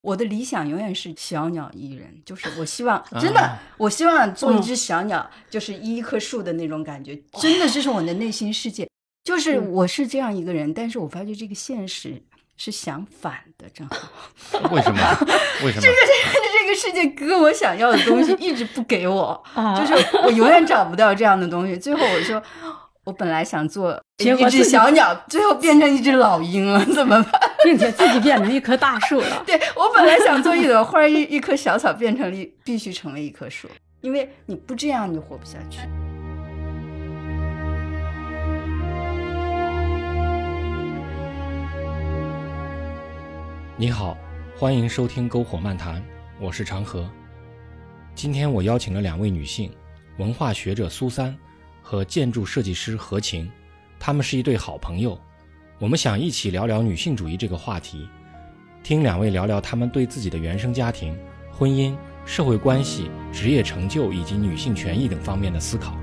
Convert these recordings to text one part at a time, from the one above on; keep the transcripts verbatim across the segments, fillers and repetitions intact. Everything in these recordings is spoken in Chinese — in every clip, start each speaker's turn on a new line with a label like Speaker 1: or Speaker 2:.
Speaker 1: 我的理想永远是小鸟依人，就是我希望真的、啊、我希望做一只小鸟、嗯、就是依一棵树的那种感觉，真的这是我的内心世界，就是我是这样一个人、嗯、但是我发觉这个现实是相反的，正好
Speaker 2: 为什么为什么
Speaker 1: 这个这个这个世界跟我想要的东西一直不给我就是我永远找不到这样的东西，最后我说我本来想做一只小鸟，最后变成一只老鹰了，怎么办？
Speaker 3: 并且自己变成一棵大树了。
Speaker 1: 对，我本来想做一朵花，一一棵小草变成了必须成为一棵树，因为你不这样你活不下去。
Speaker 2: 你好，欢迎收听篝火漫谈，我是长河。今天我邀请了两位女性，文化学者苏珊和建筑设计师何晴，她们是一对好朋友。我们想一起聊聊女性主义这个话题，听两位聊聊她们对自己的原生家庭、婚姻、社会关系、职业成就以及女性权益等方面的思考。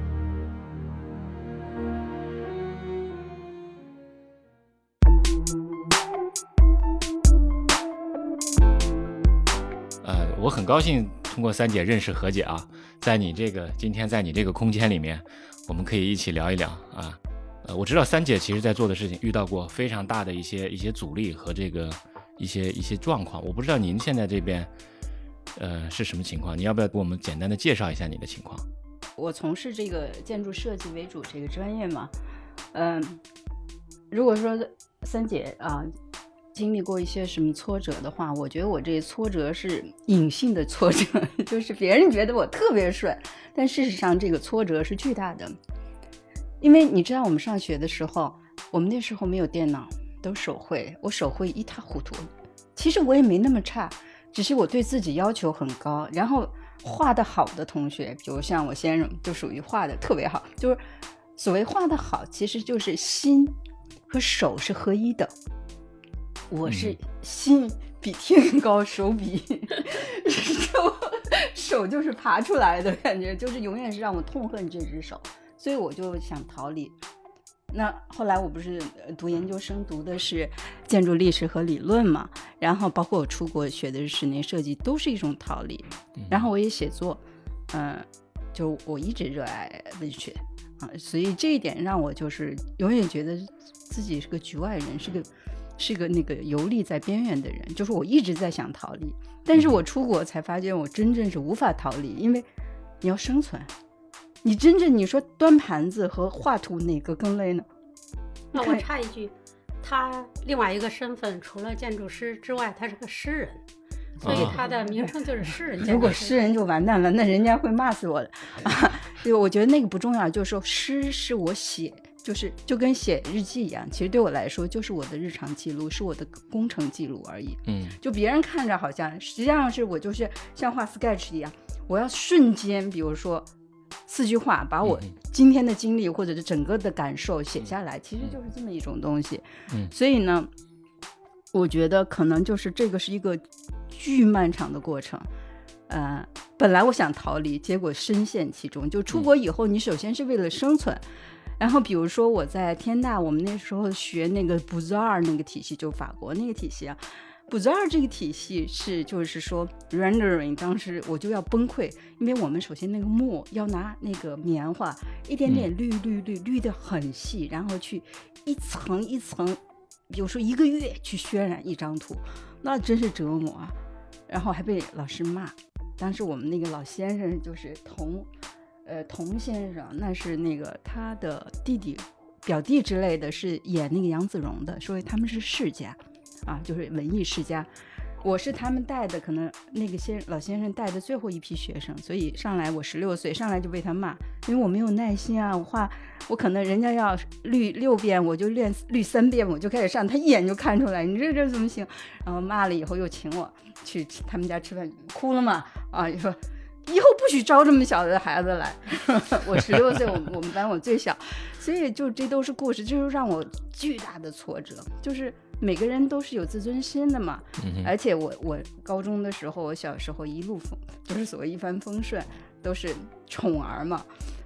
Speaker 2: 呃，我很高兴通过三姐认识何姐啊，在你这个今天在你这个空间里面，我们可以一起聊一聊啊。呃，我知道三姐其实在做的事情遇到过非常大的一些一些阻力和这个一些一些状况，我不知道您现在这边呃是什么情况，你要不要给我们简单的介绍一下你的情况？
Speaker 1: 我从事这个建筑设计为主这个专业嘛，嗯、呃，如果说三姐啊经历过一些什么挫折的话，我觉得我这挫折是隐性的挫折，就是别人觉得我特别帅，但事实上这个挫折是巨大的。因为你知道我们上学的时候，我们那时候没有电脑，都手绘，我手绘一塌糊涂，其实我也没那么差，只是我对自己要求很高，然后画得好的同学，比如像我先生就属于画得特别好，就是所谓画得好其实就是心和手是合一的，我是心比天高，手比手手就是爬出来的感觉，就是永远是让我痛恨这只手，所以我就想逃离。那后来我不是读研究生，读的是建筑历史和理论嘛，然后包括我出国学的是室内设计，都是一种逃离。然后我也写作，嗯、呃，就我一直热爱文学啊，所以这一点让我就是永远觉得自己是个局外人，是个是个那个游历在边缘的人，就是我一直在想逃离，但是我出国才发现我真正是无法逃离，因为你要生存。你真正你说端盘子和画图哪个更累呢？
Speaker 3: 那我插一句，他另外一个身份除了建筑师之外，他是个诗人，所以他的名称就是诗人。
Speaker 1: 如果诗人就完蛋了，那人家会骂死我的。啊，对，我觉得那个不重要，就是说诗是我写，就是就跟写日记一样，其实对我来说就是我的日常记录，是我的工程记录而已。嗯，就别人看着好像，实际上是我就是像画 sketch 一样，我要瞬间，比如说四句话把我今天的经历或者是整个的感受写下来，其实就是这么一种东西。嗯，所以呢我觉得可能就是这个是一个巨漫长的过程。呃，本来我想逃离，结果深陷其中。就出国以后，你首先是为了生存，然后比如说我在天大，我们那时候学那个 Beaux-Arts 那个体系，就法国那个体系啊。Beaux-Arts 这个体系是就是说 rendering， 当时我就要崩溃，因为我们首先那个墨要拿那个棉花一点点滤滤滤滤得很细，然后去一层一层，比如说一个月去渲染一张图，那真是折磨啊。然后还被老师骂，当时我们那个老先生就是童呃童先生，那是那个他的弟弟表弟之类的，是演那个杨子荣的，所以他们是世家啊，就是文艺世家。我是他们带的，可能那个先老先生带的最后一批学生，所以上来我十六岁上来就被他骂，因为我没有耐心啊，我画我可能人家要绿六遍，我就练绿三遍，我就开始上，他一眼就看出来，你这这怎么行？然后骂了以后又请我去他们家吃饭，哭了嘛啊，就说以后不许招这么小的孩子来。我十六岁，我我们班我最小，所以就这都是故事，就是让我巨大的挫折，就是每个人都是有自尊心的嘛。嗯、而且我我高中的时候，我小时候一路风，就是所谓一帆风顺，都是宠儿嘛。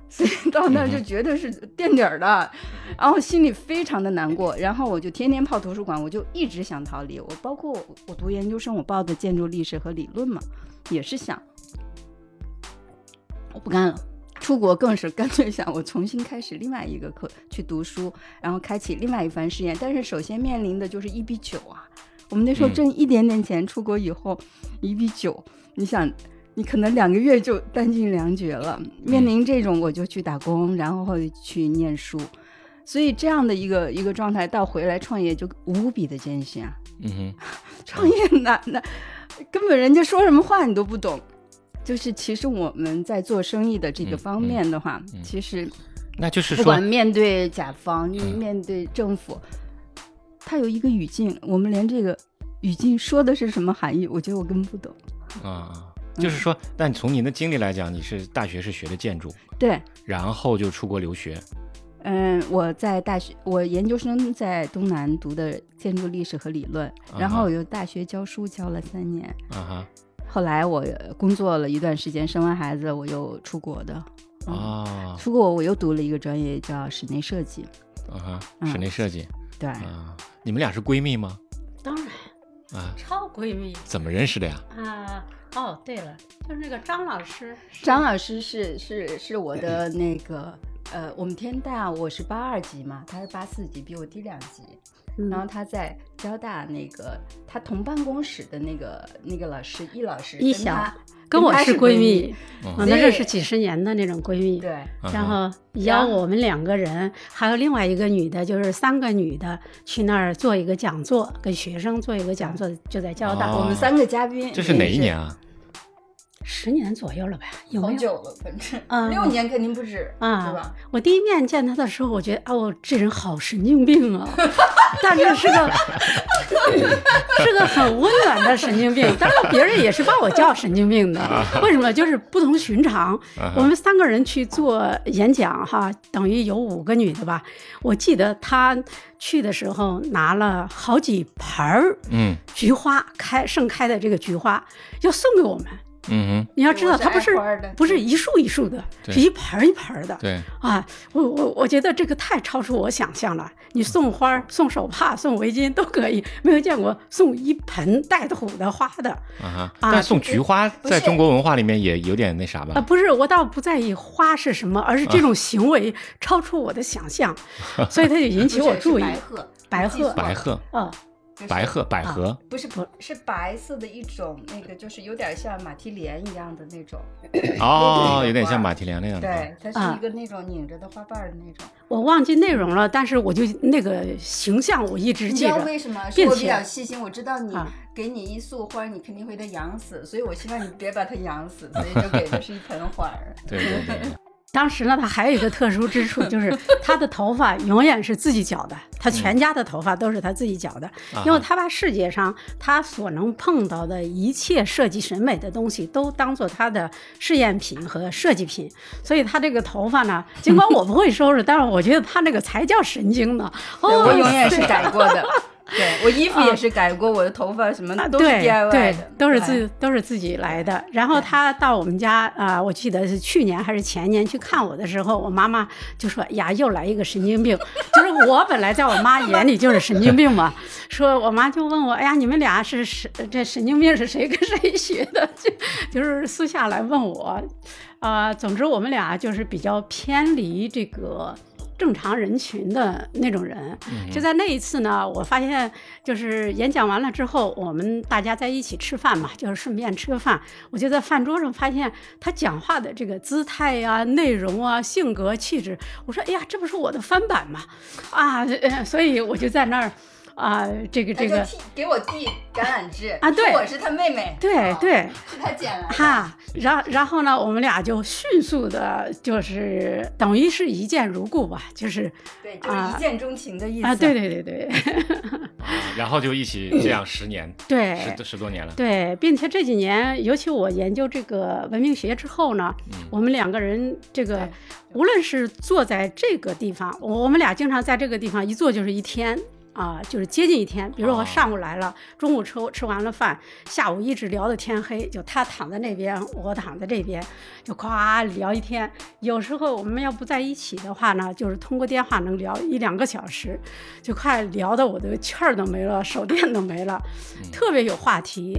Speaker 1: 所以到那儿就觉得是垫底儿的，然后心里非常的难过，然后我就天天泡图书馆，我就一直想逃离。我包括 我, 我读研究生，我报的建筑历史和理论嘛，也是想我不干了。出国更是干脆想我重新开始另外一个课去读书，然后开启另外一番事业。但是首先面临的就是一比九啊，我们那时候挣一点点钱，出国以后一比九，你想你可能两个月就弹尽粮绝了。面临这种我就去打工，然后去念书，所以这样的一个一个状态到回来创业就无比的艰辛啊。
Speaker 2: 嗯哼，
Speaker 1: 创业难的，根本人家说什么话你都不懂。就是其实我们在做生意的这个方面的话，嗯嗯、其实
Speaker 2: 那就是说，
Speaker 1: 不管面对甲方、嗯、面对政府，它有一个语境，我们连这个语境说的是什么含义，我觉得我根本不懂
Speaker 2: 啊。就是说，嗯、但从您的经历来讲，你是大学是学的建筑，
Speaker 1: 对，
Speaker 2: 然后就出国留学。
Speaker 1: 嗯，我在大学，我研究生在东南读的建筑历史和理论，啊、然后我又大学教书教了三年。
Speaker 2: 啊哈。
Speaker 1: 后来我工作了一段时间，生完孩子我又出国的。
Speaker 2: 嗯、哦，
Speaker 1: 出国我又读了一个专业叫室内设计。
Speaker 2: 啊哈，室内设计。
Speaker 1: 嗯、对、
Speaker 2: 啊。你们俩是闺蜜吗？
Speaker 3: 当然。
Speaker 2: 啊，
Speaker 3: 超闺蜜。
Speaker 2: 怎么认识的呀？
Speaker 3: 啊，哦，对了，就是那个张老师。
Speaker 1: 张老师是是是我的那个呃，我们天大我是八二级嘛，他是八四级，比我低两级。然后他在交大那个他同办公室的那个那个老师易老师，
Speaker 3: 易晓跟我是闺蜜，我们认识几十年的那种闺蜜。
Speaker 1: 对，
Speaker 3: 然后邀我们两个人，还有另外一个女的，就是三个女的去那儿做一个讲座，跟学生做一个讲座，就在交大。
Speaker 1: 哦、我们三个嘉宾。
Speaker 2: 这是哪一年啊？
Speaker 3: 十年左右了吧，有没有？
Speaker 1: 好久了，反正、嗯、六年肯定不止啊，对吧？
Speaker 3: 我第一面见他的时候，我觉得啊，我这人好神经病啊，但是是个是个很温暖的神经病。当然，别人也是把我叫神经病的。为什么？就是不同寻常。我们三个人去做演讲，哈，等于有五个女的吧。我记得他去的时候拿了好几盆儿，嗯，菊花开盛开的这个菊花要送给我们。
Speaker 2: 嗯哼，
Speaker 3: 你要知道，它不是不是一束一束的，是一盆一盆的。
Speaker 2: 对
Speaker 3: 啊，我我我觉得这个太超出我想象了。你送花、送手帕、送围巾都可以，没有见过送一盆带土的花的。
Speaker 2: 啊哈，但送菊花在中国文化里面也有点那啥吧？
Speaker 3: 啊，不是，我倒不在意花是什么，而是这种行为超出我的想象，啊、所以它就引起我注意。
Speaker 1: 白鹤，
Speaker 3: 白鹤，
Speaker 2: 白鹤，
Speaker 3: 啊。
Speaker 2: 白鹤，百合、啊、
Speaker 1: 不是不是白色的一种，那个就是有点像马蹄莲一样的那种。
Speaker 2: 哦，有点像马蹄莲那样的。
Speaker 1: 对，它是一个那种拧着的花瓣的那种。
Speaker 3: 我忘记内容了，但是我就那个形象我一直记着。
Speaker 1: 你知道为什么？是我比较细心，我知道你、啊、给你一束花，你肯定会它养死，所以我希望你别把它养死，所以就给的是一盆花。
Speaker 2: 对对对。
Speaker 3: 当时呢，他还有一个特殊之处，就是他的头发永远是自己绞的，他全家的头发都是他自己绞的，嗯、因为他把世界上他所能碰到的一切设计审美的东西都当做他的试验品和设计品，所以他这个头发呢，尽管我不会收拾，但是我觉得他那个才叫神经呢。
Speaker 1: 哦，我永远是改过的。对，我衣服也是改过，啊、我的头发什么都是 D I Y 的，
Speaker 3: 对，对都是自都是自己来的。然后他到我们家啊、呃，我记得是去年还是前年去看我的时候，我妈妈就说：“呀，又来一个神经病。”就是我本来在我妈眼里就是神经病嘛。说我妈就问我：“哎呀，你们俩是神这神经病是谁跟谁学的？”就就是私下来问我，啊、呃，总之我们俩就是比较偏离这个正常人群的那种人。就在那一次呢，我发现就是演讲完了之后，我们大家在一起吃饭嘛，就是顺便吃个饭。我就在饭桌上发现他讲话的这个姿态呀、内容啊、性格气质，我说哎呀，这不是我的翻版吗？啊，所以我就在那儿。啊，这个这个
Speaker 1: 给我递橄榄枝
Speaker 3: 啊，对，
Speaker 1: 我是他妹妹，
Speaker 3: 对对，
Speaker 1: 哦、是他捡来的
Speaker 3: 哈。然然后呢，我们俩就迅速的，就是等于是一见如故吧，就是
Speaker 1: 对，就是一见钟情的意思
Speaker 3: 啊，对对对对。
Speaker 2: 啊，然后就一起这样十年，
Speaker 3: 对，
Speaker 2: 十十多年了。
Speaker 3: 对，并且这几年，尤其我研究这个文明学之后呢，嗯、我们两个人这个无论是坐在这个地方，我们俩经常在这个地方一坐就是一天。 啊，就是接近一天。比如说我上午来了，中午吃吃完了饭，下午一直聊到天黑，就他躺在那边，我躺在这边，就夸聊一天。有时候我们要不在一起的话呢，就是通过电话能聊一两个小时，就快聊的我的气儿都没了，手电都没了，特别有话题。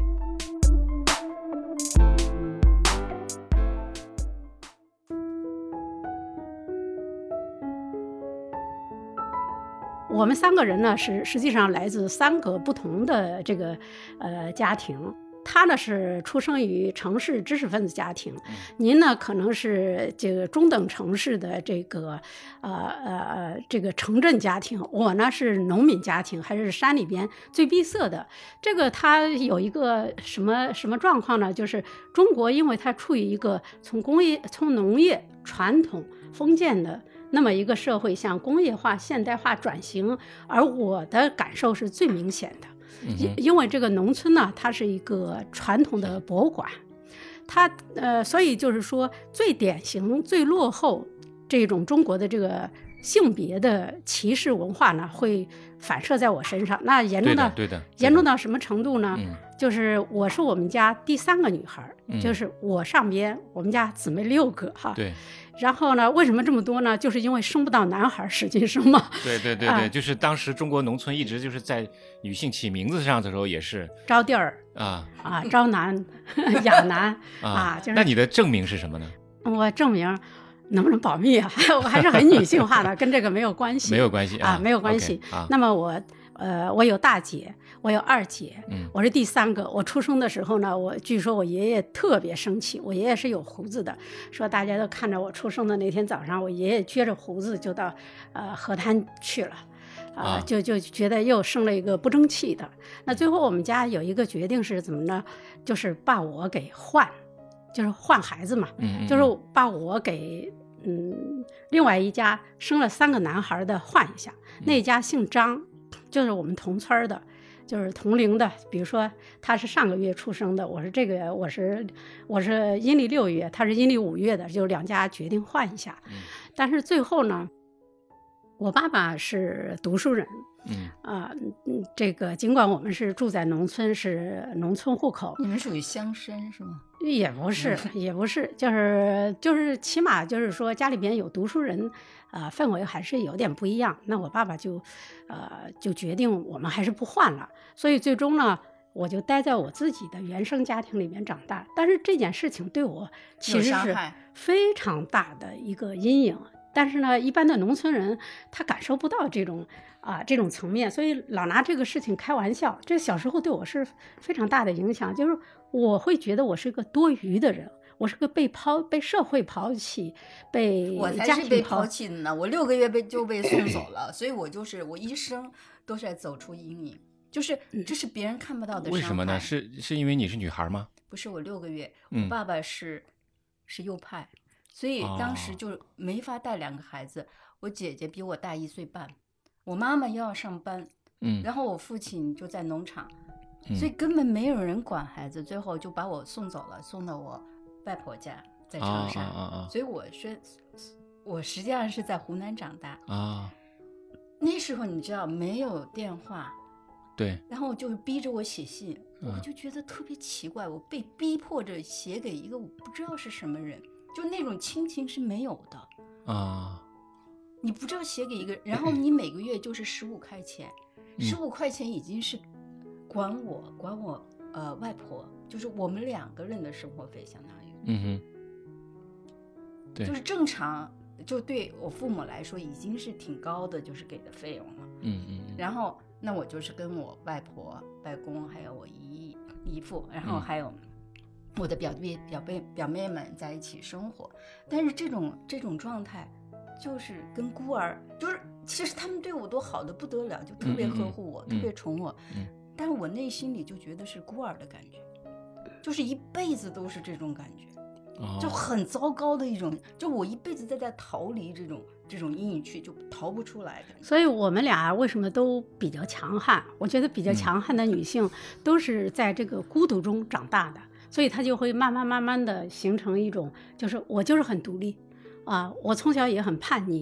Speaker 3: 我们三个人呢是实际上来自三个不同的这个呃家庭。他呢是出生于城市知识分子家庭，您呢可能是这个中等城市的这个呃呃这个城镇家庭，我呢是农民家庭，还是山里边最闭塞的。这个他有一个什么什么状况呢？就是中国因为它处于一个从工业从农业传统封建的那么一个社会向工业化现代化转型，而我的感受是最明显的。因因为这个农村呢，它是一个传统的博物馆，它呃，所以就是说最典型、最落后这种中国的这个性别的歧视文化呢，会反射在我身上。那严重到
Speaker 2: 对的，对的，
Speaker 3: 严重到什么程度呢？
Speaker 2: 嗯，
Speaker 3: 就是我是我们家第三个女孩，
Speaker 2: 嗯、
Speaker 3: 就是我上边，我们家姊妹六个哈。
Speaker 2: 对。
Speaker 3: 然后呢，为什么这么多呢？就是因为生不到男孩，使劲生嘛。
Speaker 2: 对对对对、啊，就是当时中国农村一直就是在女性起名字上的时候也是
Speaker 3: 招娣儿
Speaker 2: 啊
Speaker 3: 啊，招男、亚男啊, 啊。就是
Speaker 2: 那你的正名是什么呢？
Speaker 3: 我正名能不能保密啊？我还是很女性化的，跟这个没有关系。
Speaker 2: 没有关系 啊,
Speaker 3: 啊，没有关系。
Speaker 2: Okay, 啊、
Speaker 3: 那么我。呃，我有大姐，我有二姐，
Speaker 2: 嗯，
Speaker 3: 我是第三个。我出生的时候呢，我据说我爷爷特别生气，我爷爷是有胡子的，说大家都看着我出生的那天早上，我爷爷撅着胡子就到呃河滩去了，呃、啊，就就觉得又生了一个不争气的。那最后我们家有一个决定是怎么呢？就是把我给换，就是换孩子嘛，
Speaker 2: 嗯，
Speaker 3: 就是把我给嗯另外一家生了三个男孩的换一下，那家姓张。就是我们同村的，就是同龄的，比如说他是上个月出生的，我是这个我是我是阴历六月，他是阴历五月的，就两家决定换一下。
Speaker 2: 嗯、
Speaker 3: 但是最后呢，我爸爸是读书人，
Speaker 2: 嗯
Speaker 3: 啊、呃，这个尽管我们是住在农村，是农村户口，
Speaker 1: 你们属于乡绅是吗？
Speaker 3: 也不是，也不是，就是就是起码就是说家里边有读书人，呃，氛围还是有点不一样。那我爸爸就，呃，就决定我们还是不换了。所以最终呢，我就待在我自己的原生家庭里面长大。但是这件事情对我其实是非常大的一个阴影。但是呢，一般的农村人他感受不到这种啊、呃、这种层面，所以老拿这个事情开玩笑。这小时候对我是非常大的影响，就是我会觉得我是个多余的人，我是个被抛、被社会抛弃、被
Speaker 1: 我才是被抛弃的呢。我六个月被就被送走了，所以我就是我一生都是在走出阴影，就是这是别人看不到的伤害。
Speaker 2: 为什么呢？是是因为你是女孩吗？
Speaker 1: 不是，我六个月，
Speaker 2: 嗯、
Speaker 1: 我爸爸是是右派。所以当时就没法带两个孩子、哦、我姐姐比我大一岁半，我妈妈又要上班，
Speaker 2: 嗯，
Speaker 1: 然后我父亲就在农场、
Speaker 2: 嗯、
Speaker 1: 所以根本没有人管孩子，最后就把我送走了，送到我外婆家在长沙、
Speaker 2: 啊啊啊、
Speaker 1: 所以我是我实际上是在湖南长大
Speaker 2: 啊。
Speaker 1: 那时候你知道没有电话，
Speaker 2: 对，
Speaker 1: 然后就逼着我写信、
Speaker 2: 嗯、
Speaker 1: 我就觉得特别奇怪，我被逼迫着写给一个我不知道是什么人，就那种亲情是没有的
Speaker 2: 啊，
Speaker 1: 你不知道写给一个人，然后你每个月就是十五块钱，十五、嗯、块钱已经是管我管我呃外婆，就是我们两个人的生活费，相当于，
Speaker 2: 嗯哼，对，
Speaker 1: 就是正常，就对我父母来说已经是挺高的，就是给的费用了，
Speaker 2: 嗯嗯，
Speaker 1: 然后那我就是跟我外婆、外公还有我姨姨父，然后还有、嗯。我的表弟表妹表妹们在一起生活，但是这种这种状态就是跟孤儿，就是其实他们对我都好的不得了，就特别呵护我、
Speaker 2: 嗯、
Speaker 1: 特别宠我、
Speaker 2: 嗯、
Speaker 1: 但是我内心里就觉得是孤儿的感觉，就是一辈子都是这种感觉、哦、就很糟糕的一种，就我一辈子在在逃离这种这种阴影区，就逃不出来的。
Speaker 3: 所以我们俩为什么都比较强悍，我觉得比较强悍的女性都是在这个孤独中长大的，所以它就会慢慢慢慢的形成一种，就是我就是很独立啊，我从小也很叛逆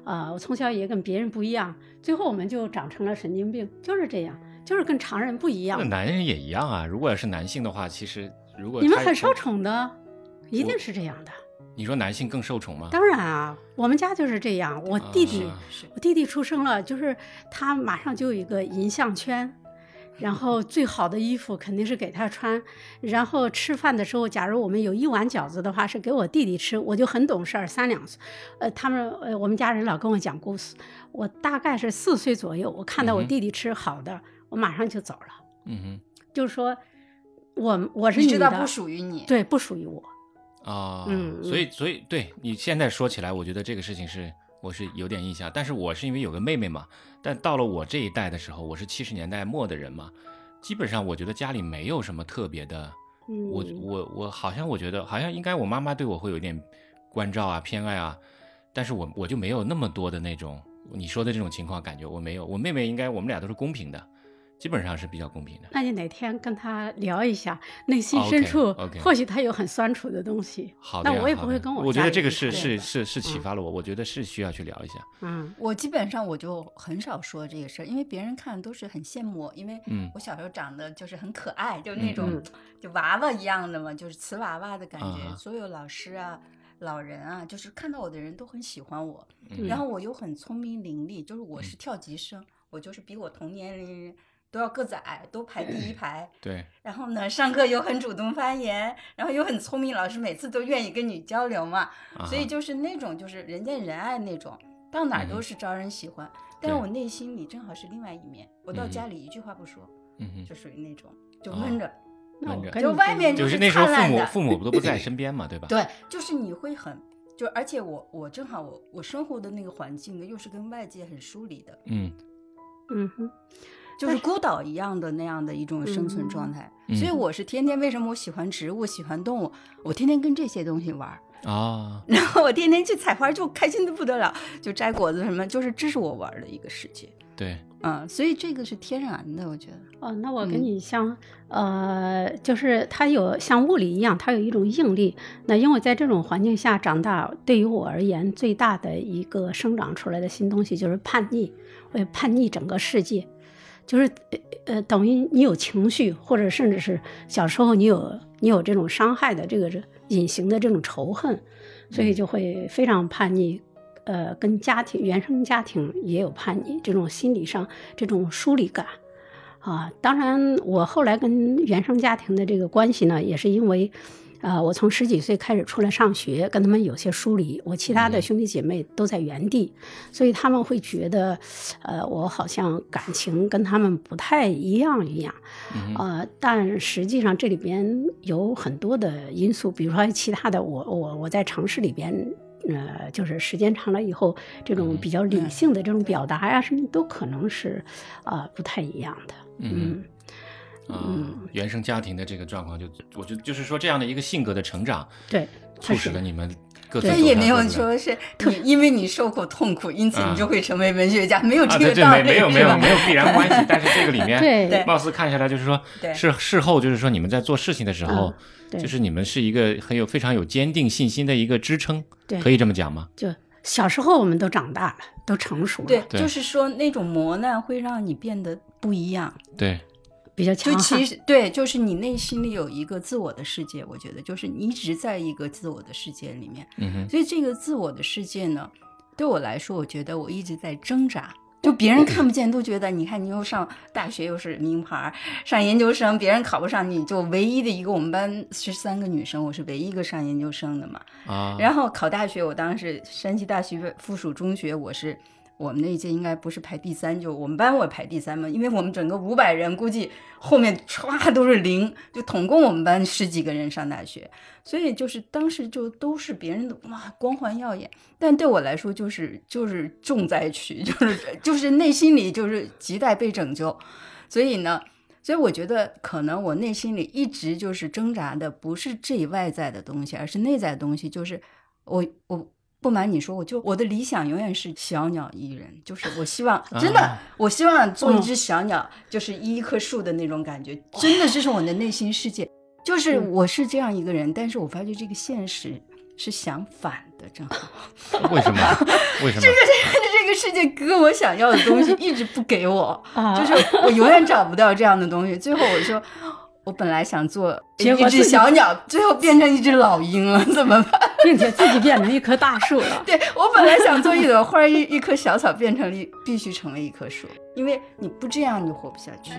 Speaker 3: 啊、呃，我从小也跟别人不一样，最后我们就长成了神经病，就是这样，就是跟常人不一样。
Speaker 2: 那男人也一样啊，如果是男性的话，其实如果
Speaker 3: 你们很受宠的，一定是这样的。
Speaker 2: 你说男性更受宠吗？
Speaker 3: 当然啊，我们家就是这样。我弟弟，
Speaker 2: 啊、
Speaker 3: 我弟弟出生了，就是他马上就有一个银项圈，然后最好的衣服肯定是给他穿，然后吃饭的时候，假如我们有一碗饺子的话，是给我弟弟吃，我就很懂事儿，三两岁，呃，他们呃我们家人老跟我讲故事，我大概是四岁左右，我看到我弟弟吃好的，嗯、我马上就走了。
Speaker 2: 嗯哼，
Speaker 3: 就是说我我是的，
Speaker 1: 你知道不属于你，
Speaker 3: 对，不属于我。
Speaker 2: 啊、
Speaker 3: 嗯，
Speaker 2: 所以所以对你现在说起来，我觉得这个事情是我是有点印象，但是我是因为有个妹妹嘛，但到了我这一代的时候，我是七十年代末的人嘛，基本上我觉得家里没有什么特别的，
Speaker 3: 嗯、
Speaker 2: 我我我好像我觉得好像应该我妈妈对我会有一点关照啊偏爱啊，但是我我就没有那么多的那种你说的这种情况，感觉我没有，我妹妹应该我们俩都是公平的。基本上是比较公平的。
Speaker 3: 那你哪天跟他聊一下，内心深处、
Speaker 2: okay, okay.
Speaker 3: 或许他有很酸楚的东西。
Speaker 2: 好的，
Speaker 3: 那我也不会跟我。
Speaker 2: 我觉得这个是
Speaker 3: 是
Speaker 2: 是是启发了我、嗯，我觉得是需要去聊一下。
Speaker 3: 嗯，
Speaker 1: 我基本上我就很少说这个事儿，因为别人看都是很羡慕我，因为我小时候长得就是很可爱，嗯、就那种、嗯、就娃娃一样的嘛，就是瓷娃娃的感觉。嗯、所有老师啊、老人啊，就是看到我的人都很喜欢我。嗯、然后我又很聪明伶俐，就是我是跳级生，嗯、我就是比我同年龄人都要个子矮，都排第一排。
Speaker 2: 对。
Speaker 1: 然后呢，上课又很主动发言，然后又很聪明，老师每次都愿意跟你交流嘛。啊、所以就是那种就是人见人爱那种，到哪都是招人喜欢。嗯、但是我内心里正好是另外一面，我到家里一句话不说，嗯、就属于那种就闷着。
Speaker 3: 那、哦、
Speaker 1: 就外面
Speaker 2: 就是那时候父母父母都不在身边嘛，对吧？
Speaker 1: 对，就是你会很就，而且我我正好我我生活的那个环境呢，又是跟外界很疏离的。
Speaker 3: 嗯嗯哼。
Speaker 1: 就是孤岛一样的那样的一种生存状态、嗯、所以我是天天为什么我喜欢植物喜欢动物，我天天跟这些东西玩
Speaker 2: 啊，
Speaker 1: 然后我天天去采花就开心的不得了，就摘果子什么，就是这是我玩的一个世界。
Speaker 2: 对，
Speaker 1: 嗯，所以这个是天然的，我觉得。
Speaker 3: 哦，那我跟你像、嗯、呃，就是它有像物理一样，它有一种应力。那因为在这种环境下长大，对于我而言，最大的一个生长出来的新东西就是叛逆，我也叛逆整个世界。就是呃，等于你有情绪，或者甚至是小时候你有你有这种伤害的这个隐形的这种仇恨，所以就会非常叛逆。呃，跟家庭原生家庭也有叛逆，这种心理上这种疏离感啊。当然，我后来跟原生家庭的这个关系呢，也是因为。呃，我从十几岁开始出来上学，跟他们有些疏离，我其他的兄弟姐妹都在原地，所以他们会觉得，呃，我好像感情跟他们不太一样一样，呃，但实际上这里边有很多的因素，比如说其他的我，我我我在城市里边，呃，就是时间长了以后，这种比较理性的这种表达呀，什么都可能是啊、呃、不太一样的，嗯。
Speaker 2: 嗯，原生家庭的这个状况就，就我觉得就是说这样的一个性格的成长，
Speaker 3: 对，
Speaker 2: 促使了你们各自。
Speaker 1: 这也没有说是你因为你受过痛苦，因此你就会成为文学家，嗯、没有这个道理，
Speaker 2: 啊、没有没有没有必然关系。但是这个里面，
Speaker 3: 对，
Speaker 2: 貌似看下来就是说，是事后就是说你们在做事情的时候，嗯、就是你们是一个很有非常有坚定信心的一个支撑，
Speaker 3: 对，
Speaker 2: 可以这么讲吗？
Speaker 3: 就小时候我们都长大了，都成熟了，
Speaker 1: 对，对就是说那种磨难会让你变得不一样，
Speaker 2: 对。
Speaker 3: 比较强悍，
Speaker 1: 就其实对，就是你内心里有一个自我的世界，我觉得就是你一直在一个自我的世界里面，
Speaker 2: 嗯哼，
Speaker 1: 所以这个自我的世界呢，对我来说，我觉得我一直在挣扎，就别人看不见，都觉得你看你又上大学又是名牌，上研究生别人考不上，你就唯一的一个，我们班十三个女生，我是唯一一个上研究生的嘛，
Speaker 2: 啊，
Speaker 1: 然后考大学，我当时山西大学附属中学，我是。我们那一届应该不是排第三，就我们班我排第三嘛，因为我们整个五百人，估计后面唰都是零，就统共我们班十几个人上大学，所以就是当时就都是别人的哇光环耀眼，但对我来说就是就是重灾区，就是就是内心里就是亟待被拯救，所以呢，所以我觉得可能我内心里一直就是挣扎的不是这外在的东西，而是内在的东西，就是我我。不瞒你说，我就我的理想永远是小鸟依人，就是我希望真的、啊、我希望做一只小鸟、嗯、就是依一棵树的那种感觉，真的这是我的内心世界，就是我是这样一个人、嗯、但是我发觉这个现实是相反的，正好。
Speaker 2: 为什么？为什么？
Speaker 1: 这个这个这个世界跟我想要的东西一直不给我，
Speaker 3: 啊
Speaker 1: 就是我永远找不到这样的东西。最后我说，我本来想做一只
Speaker 3: 结果自己
Speaker 1: 小鸟，最后变成一只老鹰了，怎么办？
Speaker 3: 并且自己变成一棵大树了。
Speaker 1: 对，我本来想做一朵花，一一棵小草变成了一必须成为一棵树，因为你不这样你活不下去。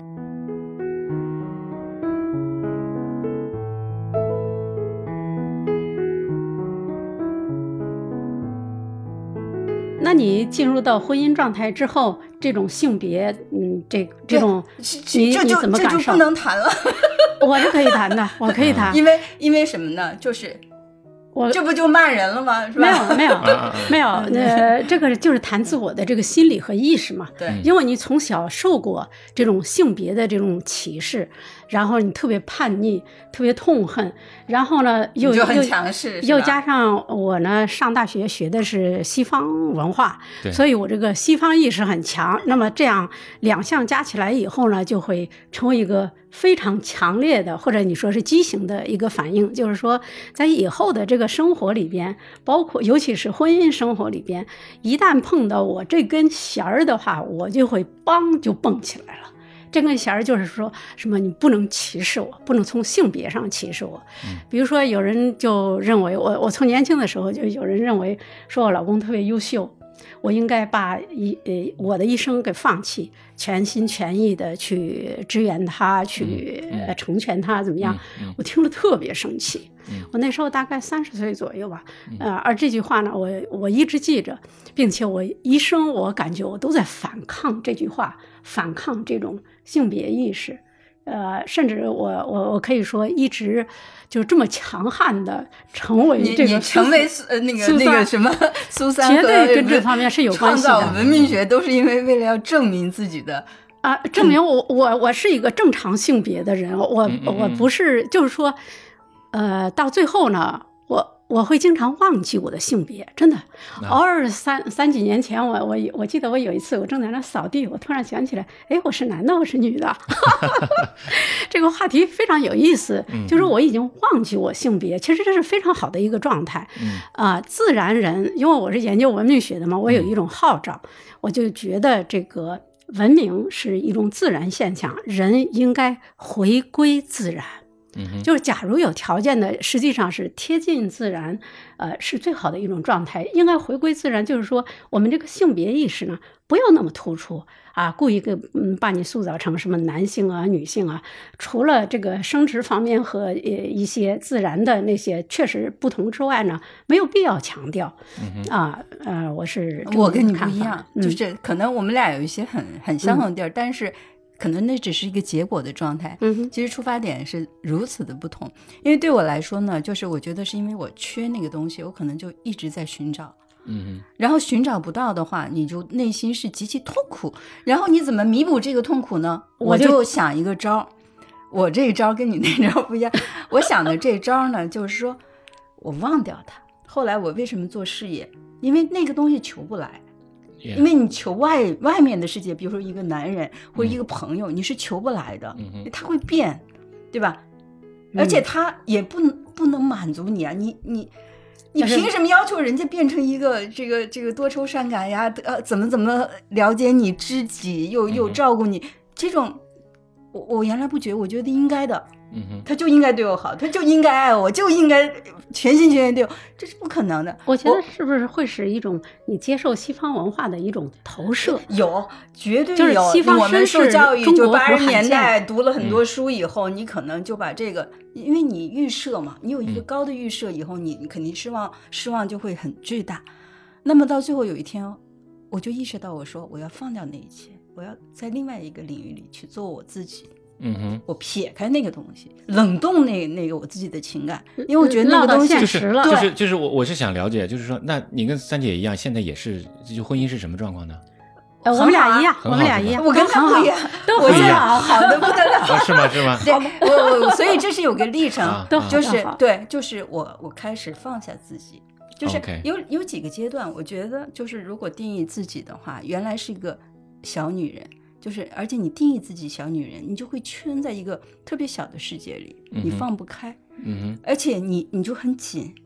Speaker 3: 那你进入到婚姻状态之后，这种性别，嗯，这这种，你
Speaker 1: 这就
Speaker 3: 你怎么感受？
Speaker 1: 这就不能谈了。
Speaker 3: 我是可以谈的，我可以谈，
Speaker 1: 因为因为什么呢？就是
Speaker 3: 我
Speaker 1: 这不就骂人了吗？是吧？
Speaker 3: 没有没有没有，呃，这个就是谈自我的这个心理和意识嘛。
Speaker 1: 对，
Speaker 3: 因为你从小受过这种性别的这种歧视，然后你特别叛逆，特别痛恨，然后呢又
Speaker 1: 你就很
Speaker 3: 又
Speaker 1: 强势，
Speaker 3: 又加上我呢上大学学的是西方文化，所以我这个西方意识很强。那么这样两项加起来以后呢，就会成为一个非常强烈的，或者你说是畸形的一个反应，就是说在以后的这个生活里边，包括尤其是婚姻生活里边，一旦碰到我这根弦儿的话，我就会梆就蹦起来了。这根弦儿就是说什么，你不能歧视我，不能从性别上歧视我。嗯、比如说有人就认为我，我从年轻的时候就有人认为说我老公特别优秀，我应该把一呃我的一生给放弃，全心全意的去支援他，去、嗯呃、成全他，怎么样？嗯嗯、我听了特别生气。嗯、我那时候大概三十岁左右吧，呃，而这句话呢，我我一直记着，并且我一生我感觉我都在反抗这句话，反抗这种性别意识。呃，甚至我我我可以说一直就这么强悍的成为这个
Speaker 1: 你你成为呃那个那个什么苏珊，
Speaker 3: 绝对跟这方面是有关系的。
Speaker 1: 创造文明学都是因为为了要证明自己的
Speaker 3: 啊，证明我我我是一个正常性别的人，我我不是就是说，呃，到最后呢，我。我会经常忘记我的性别，真的。偶尔三三几年前，我我我记得我有一次，我正在那扫地，我突然想起来，哎，我是男的，我是女的。这个话题非常有意思，就是我已经忘记我性别，其实这是非常好的一个状态。啊、呃，自然人，因为我是研究文明学的嘛，我有一种号召，我就觉得这个文明是一种自然现象，人应该回归自然。就是假如有条件的，实际上是贴近自然，呃，是最好的一种状态。应该回归自然，就是说我们这个性别意识呢，不要那么突出啊，故意给嗯把你塑造成什么男性啊、女性啊。除了这个生殖方面和呃一些自然的那些确实不同之外呢，没有必要强调。嗯、啊，呃，我是
Speaker 1: 我跟你不一样，
Speaker 3: 嗯、
Speaker 1: 就是可能我们俩有一些很很相同的地儿，嗯、但是。可能那只是一个结果的状态，
Speaker 3: 嗯，
Speaker 1: 其实出发点是如此的不同。因为对我来说呢，就是我觉得是因为我缺那个东西，我可能就一直在寻找，
Speaker 2: 嗯，
Speaker 1: 然后寻找不到的话，你就内心是极其痛苦。然后你怎么弥补这个痛苦呢？我就想一个招，我这一招跟你那招不一样。我想的这招呢，就是说我忘掉它。后来我为什么做事业？因为那个东西求不来。因为你求外外面的世界，比如说一个男人或者一个朋友，嗯、你是求不来的，
Speaker 2: 嗯、
Speaker 1: 他会变，对吧？嗯、而且他也不能不能满足你啊，你你你凭什么要求人家变成一个这个这个多愁善感呀？呃，怎么怎么了解你知己，又又照顾你，嗯、这种我我原来不觉得，我觉得应该的。
Speaker 2: 嗯、
Speaker 1: 他就应该对我好，他就应该爱我，就应该全心全意对我，这是不可能的。
Speaker 3: 我觉得是不是会是一种你接受西方文化的一种投射？
Speaker 1: 有，绝对有。
Speaker 3: 就是西方
Speaker 1: 我们受教育，就八十年代读了很多
Speaker 2: 嗯
Speaker 1: 书以后，你可能就把这个，因为你预设嘛，你有一个高的预设以后，你你肯定失望，失望就会很巨大。那么到最后有一天，我就意识到，我说我要放掉那一切，我要在另外一个领域里去做我自己。
Speaker 2: 嗯哼，
Speaker 1: 我撇开那个东西，冷冻那那个我自己的情感，因为我觉得那个东西
Speaker 3: 就是
Speaker 2: 就是就是我我是想了解，就是说，那你跟三姐一样，现在也是就婚姻是什么状况呢？
Speaker 3: 呃，我们俩一样，我们俩一样，
Speaker 1: 我跟他不一样，
Speaker 3: 都
Speaker 1: 不一样，好的不得了，
Speaker 2: 啊、是吗？是吗？
Speaker 1: 对，我我所以这是有个历程，
Speaker 2: 啊、
Speaker 1: 就是对，就是我我开始放下自己，就是有
Speaker 2: Okay.
Speaker 1: 有几个阶段，我觉得就是如果定义自己的话，原来是一个小女人。就是，而且你定义自己小女人，你就会圈在一个特别小的世界里，你放不开，
Speaker 2: 嗯哼，
Speaker 1: 而且你你就很紧，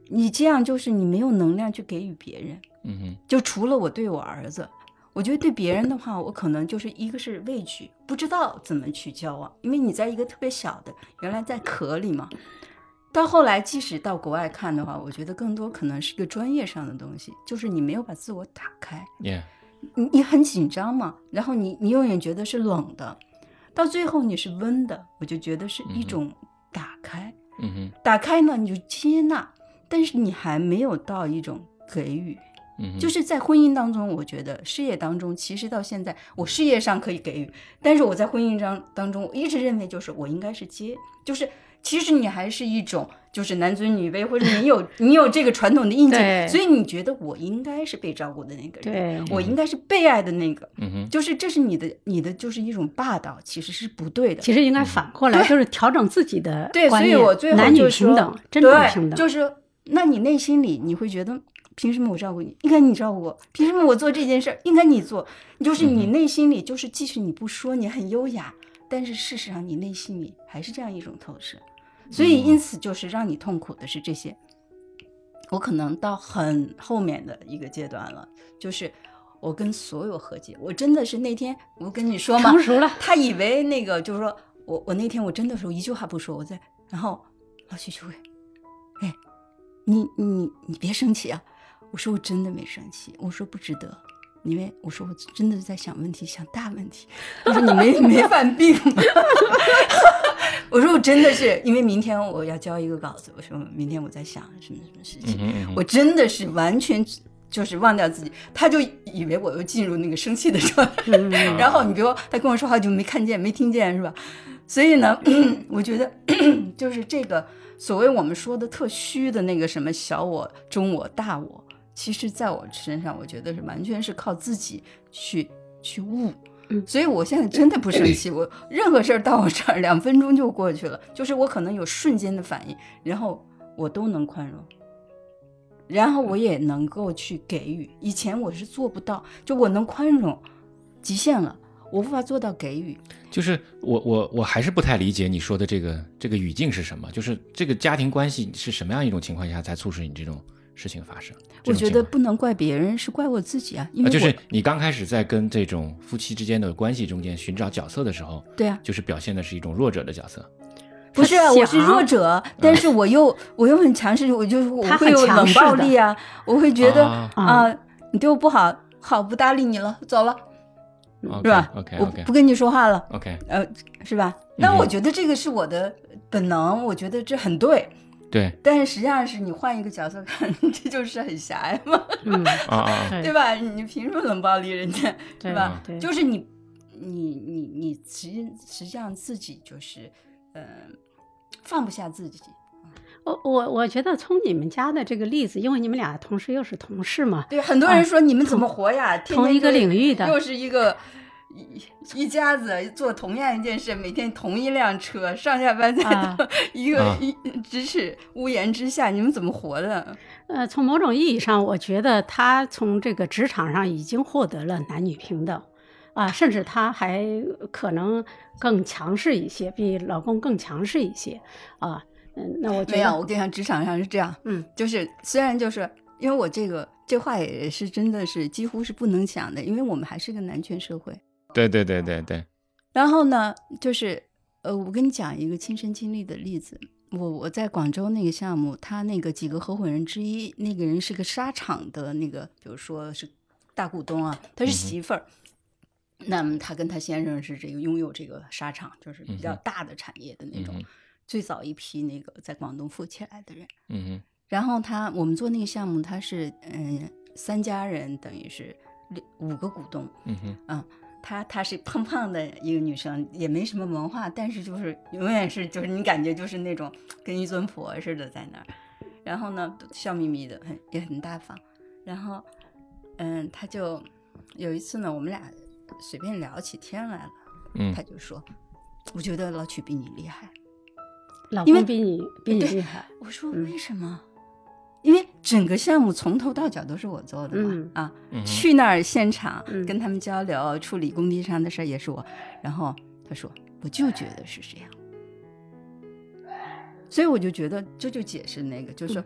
Speaker 1: 你这样就是你没有能量去给予别人。
Speaker 2: 嗯哼，
Speaker 1: 就除了我对我儿子，我觉得对别人的话，我可能就是一个是畏惧，不知道怎么去交往，因为你在一个特别小的，原来在壳里嘛。到后来，即使到国外看的话，我觉得更多可能是一个专业上的东西，就是你没有把自我打开。
Speaker 2: Yeah，
Speaker 1: 你你很紧张嘛，然后你你永远觉得是冷的，到最后你是温的，我就觉得是一种打开。
Speaker 2: 嗯哼，
Speaker 1: 打开呢，你就接纳，但是你还没有到一种给予。
Speaker 2: 嗯哼，
Speaker 1: 就是在婚姻当中，我觉得事业当中，其实到现在我事业上可以给予，但是我在婚姻当当中，我一直认为就是我应该是接，就是其实你还是一种就是男尊女卑，或者你有你有这个传统的印记，所以你觉得我应该是被照顾的那个人，我应该是被爱的那个，
Speaker 2: 嗯哼，
Speaker 1: 就是这是你的你的就是一种霸道，其实是不对的。
Speaker 3: 其实应该反过来，就是调整自己的
Speaker 1: 对，
Speaker 3: 观念，
Speaker 1: 所以我最后
Speaker 3: 男女
Speaker 1: 就
Speaker 3: 平等，真正平等，
Speaker 1: 对，就是那你内心里你会觉得。凭什么我照顾你？应该你照顾我。凭什么我做这件事应该你做？就是你内心里，就是即使你不说，你很优雅，但是事实上你内心里还是这样一种透视。所以因此就是让你痛苦的是这些。我可能到很后面的一个阶段了，就是我跟所有和解。我真的是那天我跟你说嘛，
Speaker 3: 成熟了。
Speaker 1: 他以为那个就是说我我那天我真的是一句话不说，我在然后老许就会，哎，你你你别生气啊。我说我真的没生气，我说不值得，因为我说我真的在想问题，想大问题。我说你没没犯病吗？我说我真的是因为明天我要交一个稿子，我说明天我在想什么什么事情，
Speaker 2: 嗯嗯
Speaker 1: 我真的是完全就是忘掉自己。他就以为我又进入那个生气的状态，嗯、然后你比如他跟我说话就没看见没听见是吧？所以呢，我觉得就是这个所谓我们说的特虚的那个什么小我、中我、大我。其实在我身上我觉得是完全是靠自己去去悟，所以我现在真的不生气，我任何事儿到我这儿两分钟就过去了，就是我可能有瞬间的反应，然后我都能宽容，然后我也能够去给予。以前我是做不到，就我能宽容极限了，我无法做到给予。
Speaker 2: 就是我我我还是不太理解你说的这个这个语境是什么，就是这个家庭关系是什么样一种情况下才促使你这种事情发生？
Speaker 1: 我觉得不能怪别人，是怪我自己啊。因为、
Speaker 2: 啊、就是你刚开始在跟这种夫妻之间的关系中间寻找角色的时候，
Speaker 1: 对啊，
Speaker 2: 就是表现的是一种弱者的角色。
Speaker 1: 不是，我是弱者，但是我又、嗯、我又很强势，我就我会有冷暴力啊，我会觉得啊、呃，你对我不好，好不搭理你了，走了。
Speaker 2: Okay,
Speaker 1: 是吧
Speaker 2: ？OK，
Speaker 1: 我不跟你说话了。
Speaker 2: OK，
Speaker 1: 呃，是吧？那我觉得这个是我的本能，嗯、我觉得这很对。
Speaker 2: 对，
Speaker 1: 但是实际上是你换一个角色看，这就是很狭隘嘛，
Speaker 3: 嗯
Speaker 2: 啊，
Speaker 1: 对吧？你凭什么冷暴力人家，
Speaker 3: 对
Speaker 1: 吧？
Speaker 3: 对，
Speaker 1: 就是你，你你你实实际上自己就是，呃，放不下自己。
Speaker 3: 我我我觉得从你们家的这个例子，因为你们俩同时又是同事嘛，
Speaker 1: 对，很多人说你们怎么活呀？
Speaker 3: 啊、同一个领域的，
Speaker 1: 又是一个。一一家子做同样一件事，每天同一辆车上下班在一个、啊、一咫尺屋檐之下，你们怎么活的？
Speaker 3: 呃，从某种意义上，我觉得他从这个职场上已经获得了男女平等啊，甚至他还可能更强势一些，比老公更强势一些啊。嗯，那我觉得
Speaker 1: 没有，我跟你讲，职场上是这样，
Speaker 3: 嗯，
Speaker 1: 就是虽然就是因为我这个这话也是真的是几乎是不能讲的，因为我们还是个男权社会。
Speaker 2: 对对对对对，
Speaker 1: 然后呢，就是呃，我跟你讲一个亲身经历的例子。我我在广州那个项目，他那个几个合伙人之一，那个人是个纱厂的那个，比如说是大股东啊，他是媳妇儿。嗯、那么他跟他先生是这个拥有这个纱厂，就是比较大的产业的那种，嗯、最早一批那个在广东富起来的人。
Speaker 2: 嗯哼。
Speaker 1: 然后他我们做那个项目，他是嗯、呃、三家人，等于是五个股东。
Speaker 2: 嗯哼。
Speaker 1: 嗯。她她是胖胖的一个女生，也没什么文化，但是就是永远是就是你感觉就是那种跟一尊佛似的在那儿，然后呢笑眯眯的，很也很大方。然后嗯，她就有一次呢，我们俩随便聊起天来了，
Speaker 2: 嗯，
Speaker 1: 她就说，我觉得老曲比你厉害，
Speaker 3: 老公比你比你厉害。
Speaker 1: 我说为什么？嗯，因为整个项目从头到脚都是我做的嘛，
Speaker 3: 嗯、
Speaker 1: 啊、
Speaker 2: 嗯，
Speaker 1: 去那儿现场、
Speaker 3: 嗯、
Speaker 1: 跟他们交流，处理工地上的事儿也是我。然后他说，我就觉得是这样，所以我就觉得这就解释那个，就是说，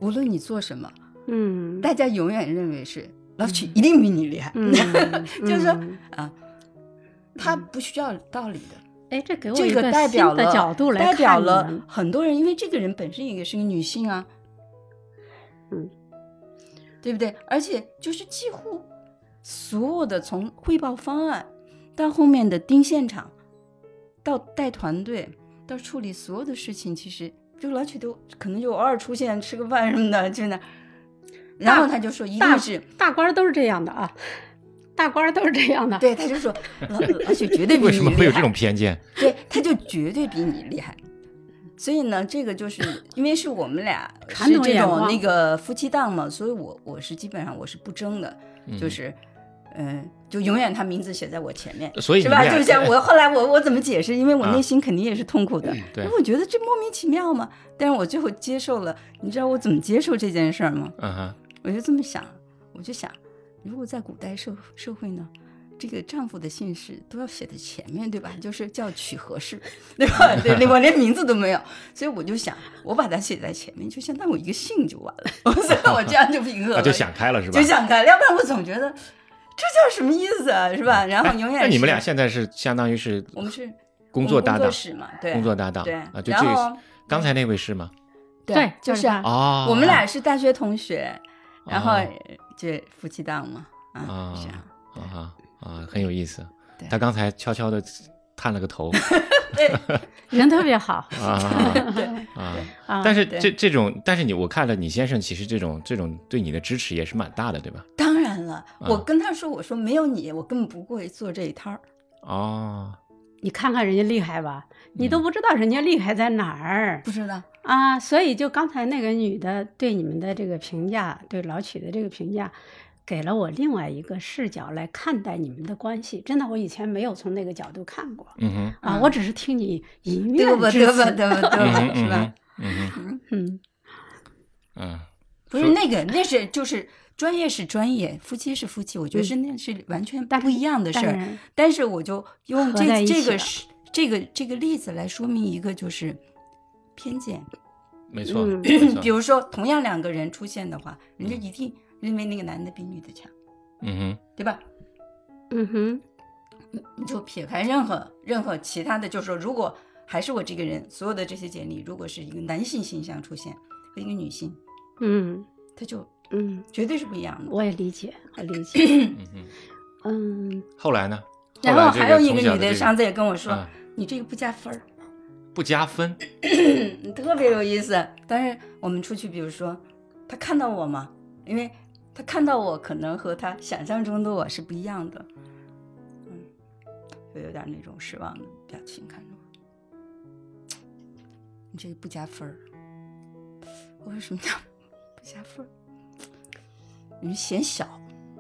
Speaker 1: 无论你做什么，
Speaker 3: 嗯，
Speaker 1: 大家永远认为是老曲一定比你厉害，
Speaker 3: 嗯
Speaker 1: 就是说、
Speaker 3: 嗯
Speaker 1: 啊，他不需要道理的。
Speaker 3: 哎，这给我
Speaker 1: 这个
Speaker 3: 一个新
Speaker 1: 代表了
Speaker 3: 的角度来
Speaker 1: 代
Speaker 3: 看你
Speaker 1: 表了
Speaker 3: 们
Speaker 1: 很多人，因为这个人本身也是个女性啊，
Speaker 3: 嗯，
Speaker 1: 对不对？而且就是几乎所有的从汇报方案到后面的盯现场，到带团队，到处理所有的事情，其实就老曲都可能就偶尔出现吃个饭什么的，就那，然后他就说一定是
Speaker 3: 大官都是这样的啊。大官都是这样的，
Speaker 1: 对，他就说老老曲绝对比你厉害，
Speaker 2: 为什么会有这种偏见？
Speaker 1: 对，他就绝对比你厉害。所以呢，这个就是因为是我们俩是这种那个夫妻档嘛，所以我我是基本上我是不争的，
Speaker 2: 嗯、
Speaker 1: 就是嗯、呃，就永远他名字写在我前面，
Speaker 2: 所以
Speaker 1: 是吧？就像我后来我我怎么解释？因为我内心肯定也是痛苦的，
Speaker 2: 啊、对，
Speaker 1: 因为我觉得这莫名其妙嘛。但是我最后接受了，你知道我怎么接受这件事儿吗？
Speaker 2: 嗯哼，
Speaker 1: 我就这么想，我就想。如果在古代社社会呢，这个丈夫的姓氏都要写在前面，对吧？就是叫曲和氏，对吧？对，我连名字都没有，所以我就想，我把它写在前面，就相当于我一个姓就完了。所以我这样就平和了，
Speaker 2: 啊、就想开了是吧？
Speaker 1: 就想开了，要不然我总觉得这叫什么意思啊，是吧？然后永远
Speaker 2: 那你们俩现在是相当于是
Speaker 1: 我们是
Speaker 2: 工作搭档
Speaker 1: 嘛，对，
Speaker 2: 工作搭档，
Speaker 1: 对
Speaker 2: 啊，就这个刚才那位是吗？
Speaker 1: 对，就是啊，
Speaker 2: 哦，
Speaker 1: 我们俩是大学同学。然后就夫妻档嘛，啊，这样
Speaker 2: 啊啊，很有意思。他刚才悄悄的探了个头，
Speaker 1: 对，
Speaker 3: 人特别好
Speaker 2: 啊，
Speaker 1: 对
Speaker 2: 啊。但是这这种，但是你我看了你先生，其实这种这种对你的支持也是蛮大的，对吧？
Speaker 1: 当然了，我跟他说，我说没有你，我根本不会做这一摊儿。
Speaker 2: 哦，
Speaker 3: 你看看人家厉害吧，你都不知道人家厉害在哪儿，
Speaker 1: 不知道。
Speaker 3: 啊，所以就刚才那个女的对你们的这个评价，对老曲的这个评价，给了我另外一个视角来看待你们的关系。真的，我以前没有从那个角度看过。
Speaker 2: 嗯哼，
Speaker 3: 啊，我只是听你一面
Speaker 1: 之词，对吧？对吧？对吧？是吧？
Speaker 2: 嗯
Speaker 3: 嗯嗯
Speaker 2: 嗯，
Speaker 1: 不是那个，那是就是专业是专业，夫妻是夫妻，我觉得是那是完全不一样的事儿。但是我就用这这个是这个这个例子来说明一个就是偏见。
Speaker 2: 没错，
Speaker 3: 嗯、
Speaker 1: 比如说同样两个人出现的话，人家一定认为那个男的比女的强，
Speaker 2: 嗯哼，
Speaker 1: 对吧？
Speaker 3: 嗯哼，
Speaker 1: 你就撇开任何任何其他的，就是说，如果还是我这个人，所有的这些简历，如果是一个男性形象出现和一个女性，
Speaker 3: 嗯，
Speaker 1: 他就
Speaker 3: 嗯
Speaker 1: 绝对是不一样的。
Speaker 3: 我也理解，我理解。
Speaker 2: 嗯哼，
Speaker 3: 嗯，
Speaker 2: 后来呢？
Speaker 1: 然后还有一个女的，
Speaker 2: 这个、
Speaker 1: 上次也跟我说，
Speaker 2: 啊、
Speaker 1: 你这个不加分儿。
Speaker 2: 不加分，
Speaker 1: 特别有意思。但是我们出去，比如说他看到我嘛，因为他看到我可能和他想象中的我是不一样的，嗯，就有点那种失望的表情看着我。你这个不加分儿，我说什么叫不加分儿？你显小，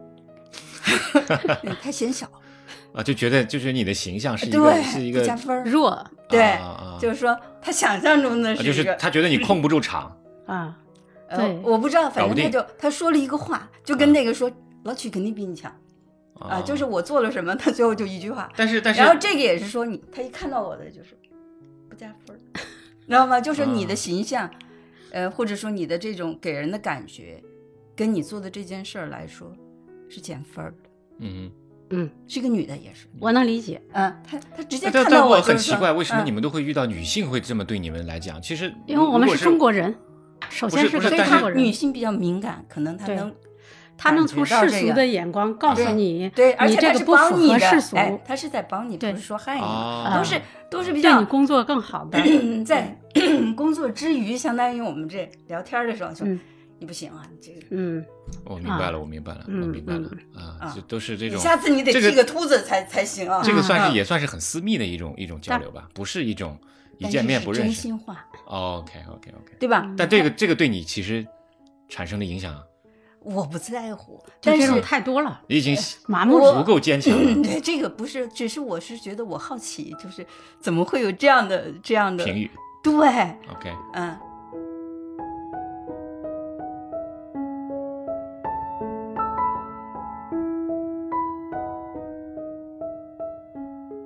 Speaker 1: 你太显小。
Speaker 2: 啊，就觉得就是你的形象是一个
Speaker 1: 对
Speaker 2: 是一个
Speaker 1: 不加分
Speaker 3: 弱，
Speaker 1: 对、
Speaker 2: 啊，
Speaker 1: 就是说他想象中的是一个，
Speaker 2: 啊、就是他觉得你控不住场
Speaker 3: 啊。
Speaker 1: 呃、
Speaker 3: 对，
Speaker 1: 我不知道，反正他就他说了一个话，就跟那个说、啊、老曲肯定比你强啊，啊，就是我做了什么，他最后就一句话。
Speaker 2: 但是但是，
Speaker 1: 然后这个也是说你，他一看到我的就是不加分，知道吗？就是你的形象，啊、呃，或者说你的这种给人的感觉，跟你做的这件事儿来说是减分的。
Speaker 2: 嗯。
Speaker 3: 嗯，
Speaker 1: 是个女的也是，
Speaker 3: 我能理解。
Speaker 1: 嗯，她她直接看
Speaker 2: 到
Speaker 1: 我，
Speaker 2: 我很奇怪，为什么
Speaker 1: 嗯、
Speaker 2: 你们都会遇到女性会这么对你们来讲？其实
Speaker 3: 因为我们是中国人，首先
Speaker 2: 是
Speaker 3: 个中国人，
Speaker 1: 女性比较敏感，可能她能，
Speaker 3: 她能从世俗的眼光告诉你，
Speaker 1: 对，而且
Speaker 3: 这个不符合世俗，
Speaker 1: 哎，她是在帮你，不是说害你，
Speaker 2: 啊、
Speaker 1: 都是都是比较
Speaker 3: 对你工作更好的，
Speaker 1: 在工作之余，相当于我们这聊天的时候说。嗯你不行啊，你这个，
Speaker 3: 嗯，
Speaker 2: 我明白了，我明白了，我明白了啊，这都是这种，
Speaker 1: 下次你得剃个秃子才才行啊。
Speaker 2: 这个算是也算是很私密的一种一种交流吧，不是一种一见面不认识。
Speaker 1: 真心话。
Speaker 2: OK OK OK，
Speaker 1: 对吧？
Speaker 2: 但这个这个对你其实产生的影响，
Speaker 1: 我不在乎，
Speaker 3: 但是太多了，
Speaker 2: 你已经
Speaker 3: 麻木
Speaker 2: 足够坚强了。
Speaker 1: 对，这个不是，只是我是觉得我好奇，就是怎么会有这样的这样的
Speaker 2: 评语？
Speaker 1: 对
Speaker 2: ，OK，
Speaker 1: 嗯。
Speaker 2: 我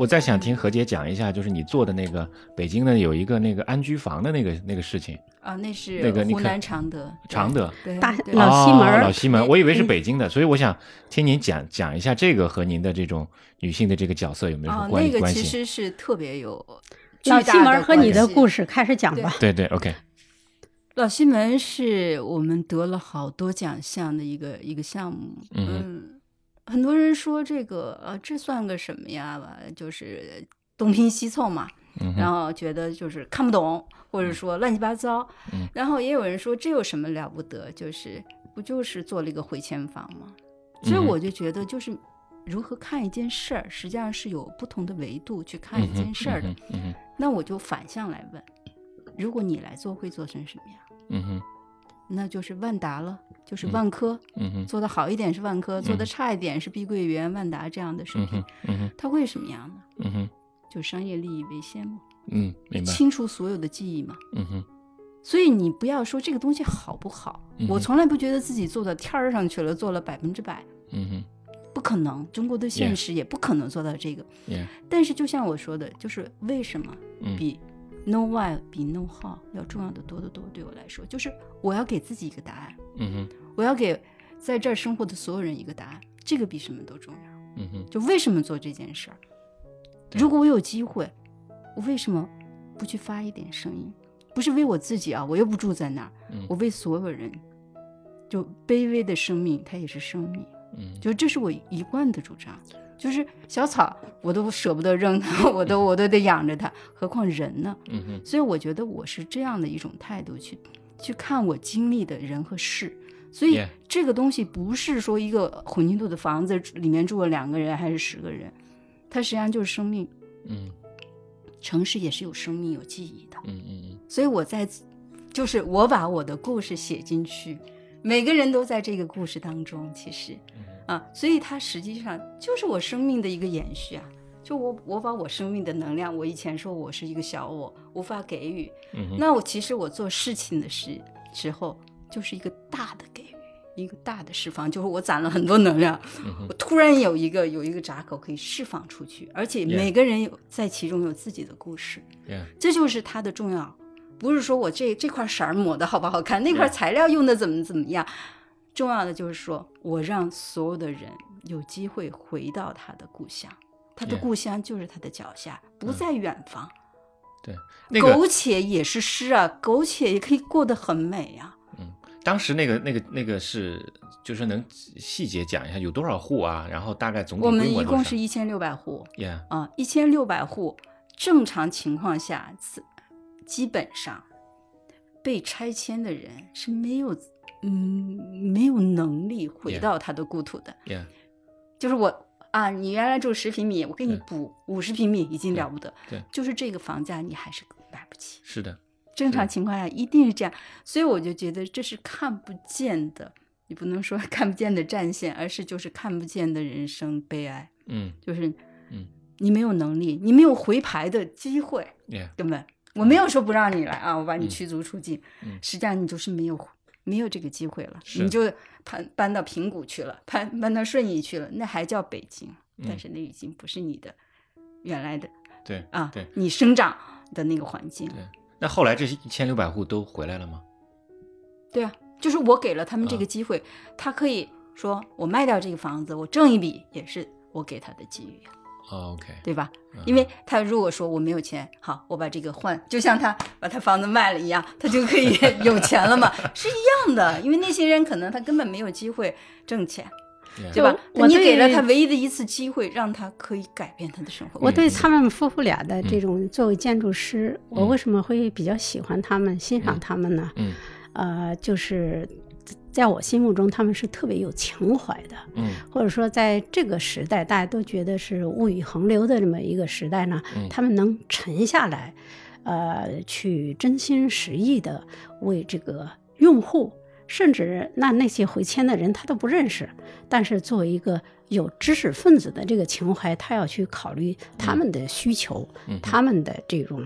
Speaker 2: 我再想听何姐讲一下，就是你做的那个北京的有一个那个安居房的那个那个事情
Speaker 1: 啊，那是
Speaker 2: 那个
Speaker 1: 湖南常德，
Speaker 2: 常德
Speaker 3: 大
Speaker 1: 对
Speaker 3: 老西门、
Speaker 2: 哦、老西门，我以为是北京的，所以我想听您讲讲一下这个和您的这种女性的这个角色有没有什么关系？
Speaker 1: 哦、那个其实是特别有
Speaker 3: 老西门和你的故事开始讲吧。
Speaker 2: 对对 ，OK。
Speaker 1: 老西门是我们得了好多奖项的一个一个项目，
Speaker 2: 嗯,
Speaker 1: 嗯，很多人说这个呃这算个什么呀吧，就是东拼西凑嘛，
Speaker 2: 嗯、
Speaker 1: 然后觉得就是看不懂，或者说乱七八糟，
Speaker 2: 嗯，
Speaker 1: 然后也有人说这有什么了不得，就是不就是做了一个回迁房吗？所以我就觉得就是如何看一件事儿，实际上是有不同的维度去看一件事儿的。
Speaker 2: 嗯嗯嗯、
Speaker 1: 那我就反向来问，如果你来做会做成什么样？
Speaker 2: 嗯哼，
Speaker 1: 那就是万达了，就是万科，
Speaker 2: 嗯哼，
Speaker 1: 做得好一点是万科，
Speaker 2: 嗯、
Speaker 1: 做得差一点是碧桂园、万达这样的水平，
Speaker 2: 嗯哼，
Speaker 1: 它会什么样呢？
Speaker 2: 嗯哼，
Speaker 1: 就商业利益为先嘛，
Speaker 2: 嗯，明白，
Speaker 1: 清除所有的记忆嘛，
Speaker 2: 嗯哼，
Speaker 1: 所以你不要说这个东西好不好，
Speaker 2: 嗯、
Speaker 1: 我从来不觉得自己做到天儿上去了，做了百分之百，
Speaker 2: 嗯哼，
Speaker 1: 不可能，中国的现实也不可能做到这个，
Speaker 2: yeah,
Speaker 1: 但是就像我说的，就是为什么比、
Speaker 2: 嗯
Speaker 1: know why 比 know how 要重要的多得多，对我来说就是我要给自己一个答案，
Speaker 2: 嗯哼，
Speaker 1: 我要给在这儿生活的所有人一个答案，这个比什么都重要。
Speaker 2: 嗯哼，
Speaker 1: 就为什么做这件事儿，如果我有机会，我为什么不去发一点声音？不是为我自己啊，我又不住在那儿、
Speaker 2: 嗯、
Speaker 1: 我为所有人，就卑微的生命它也是生命，
Speaker 2: 嗯，
Speaker 1: 就这是我一贯的主张，就是小草我都舍不得扔它，我都我都得养着它，何况人呢？
Speaker 2: 嗯哼，
Speaker 1: 所以我觉得我是这样的一种态度去去看我经历的人和事，所以这个东西不是说一个混凝土的房子里面住了两个人还是十个人，它实际上就是生命。
Speaker 2: 嗯，
Speaker 1: 城市也是有生命有记忆的。
Speaker 2: 嗯嗯嗯，
Speaker 1: 所以我在就是我把我的故事写进去，每个人都在这个故事当中，其实啊，所以它实际上就是我生命的一个延续啊。就我我把我生命的能量，我以前说我是一个小我，无法给予，
Speaker 2: 嗯、
Speaker 1: 那我其实我做事情的时时候就是一个大的给予，一个大的释放，就是我攒了很多能量、嗯、我突然有一个有一个闸口可以释放出去，而且每个人有在其中有自己的故事、
Speaker 2: yeah.
Speaker 1: 这就是它的重要，不是说我这这块色抹的好不好看，那块材料用的怎么怎么样，重要的就是说我让所有的人有机会回到他的故乡，他的故乡就是他的脚下、yeah. 不在远方、嗯、
Speaker 2: 对、那个、
Speaker 1: 苟且也是诗啊，苟且也可以过得很美啊。
Speaker 2: 嗯，当时那个那个那个是就是能细节讲一下有多少户啊，然后大概总体规模多少？
Speaker 1: 我们一共是一千六百户
Speaker 2: yeah.
Speaker 1: 啊，一千六百户正常情况下基本上被拆迁的人是没有嗯没有能力回到他的故土的、
Speaker 2: yeah. Yeah.
Speaker 1: 就是我啊，你原来住十平米，我给你补五十平米已经了不得，
Speaker 2: 对，
Speaker 1: 就是这个房价你还是买不起。
Speaker 2: 是的，
Speaker 1: 正常情况下一定是这样，所以我就觉得这是看不见的，你不能说看不见的战线，而是就是看不见的人生悲哀。
Speaker 2: 嗯，
Speaker 1: 就是
Speaker 2: 嗯，
Speaker 1: 你没有能力，你没有回牌的机会，
Speaker 2: yeah.
Speaker 1: 根本我没有说不让你来啊，我把你驱逐出境，
Speaker 2: 嗯、
Speaker 1: 实际上你就是没有没有这个机会了，你就搬搬到平谷去了，搬搬到顺义去了，那还叫北京、嗯、但是那已经不是你的原来的
Speaker 2: 对
Speaker 1: 啊
Speaker 2: 对
Speaker 1: 你生长的那个环境。
Speaker 2: 对，那后来这一千六百户都回来了吗？
Speaker 1: 对啊，就是我给了他们这个机会、啊、他可以说我卖掉这个房子我挣一笔，也是我给他的机遇、
Speaker 2: 哦、OK
Speaker 1: 对吧、嗯、因为他如果说我没有钱，好我把这个换，就像他把他房子卖了一样，他就可以有钱了嘛是一样的，因为那些人可能他根本没有机会挣钱，Yeah. 对吧？你给了他唯一的一次机会，让他可以改变他的生活。
Speaker 3: 我对他们夫妇俩的这种作为建筑师、嗯、我为什么会比较喜欢他们、嗯、欣赏他们呢、
Speaker 2: 嗯、
Speaker 3: 呃，就是在我心目中他们是特别有情怀的，
Speaker 2: 嗯，
Speaker 3: 或者说在这个时代大家都觉得是物欲横流的这么一个时代呢、嗯、他们能沉下来，呃，去真心实意的为这个用户，甚至那那些回迁的人他都不认识，但是作为一个有知识分子的这个情怀，他要去考虑他们的需求、嗯、他们的这种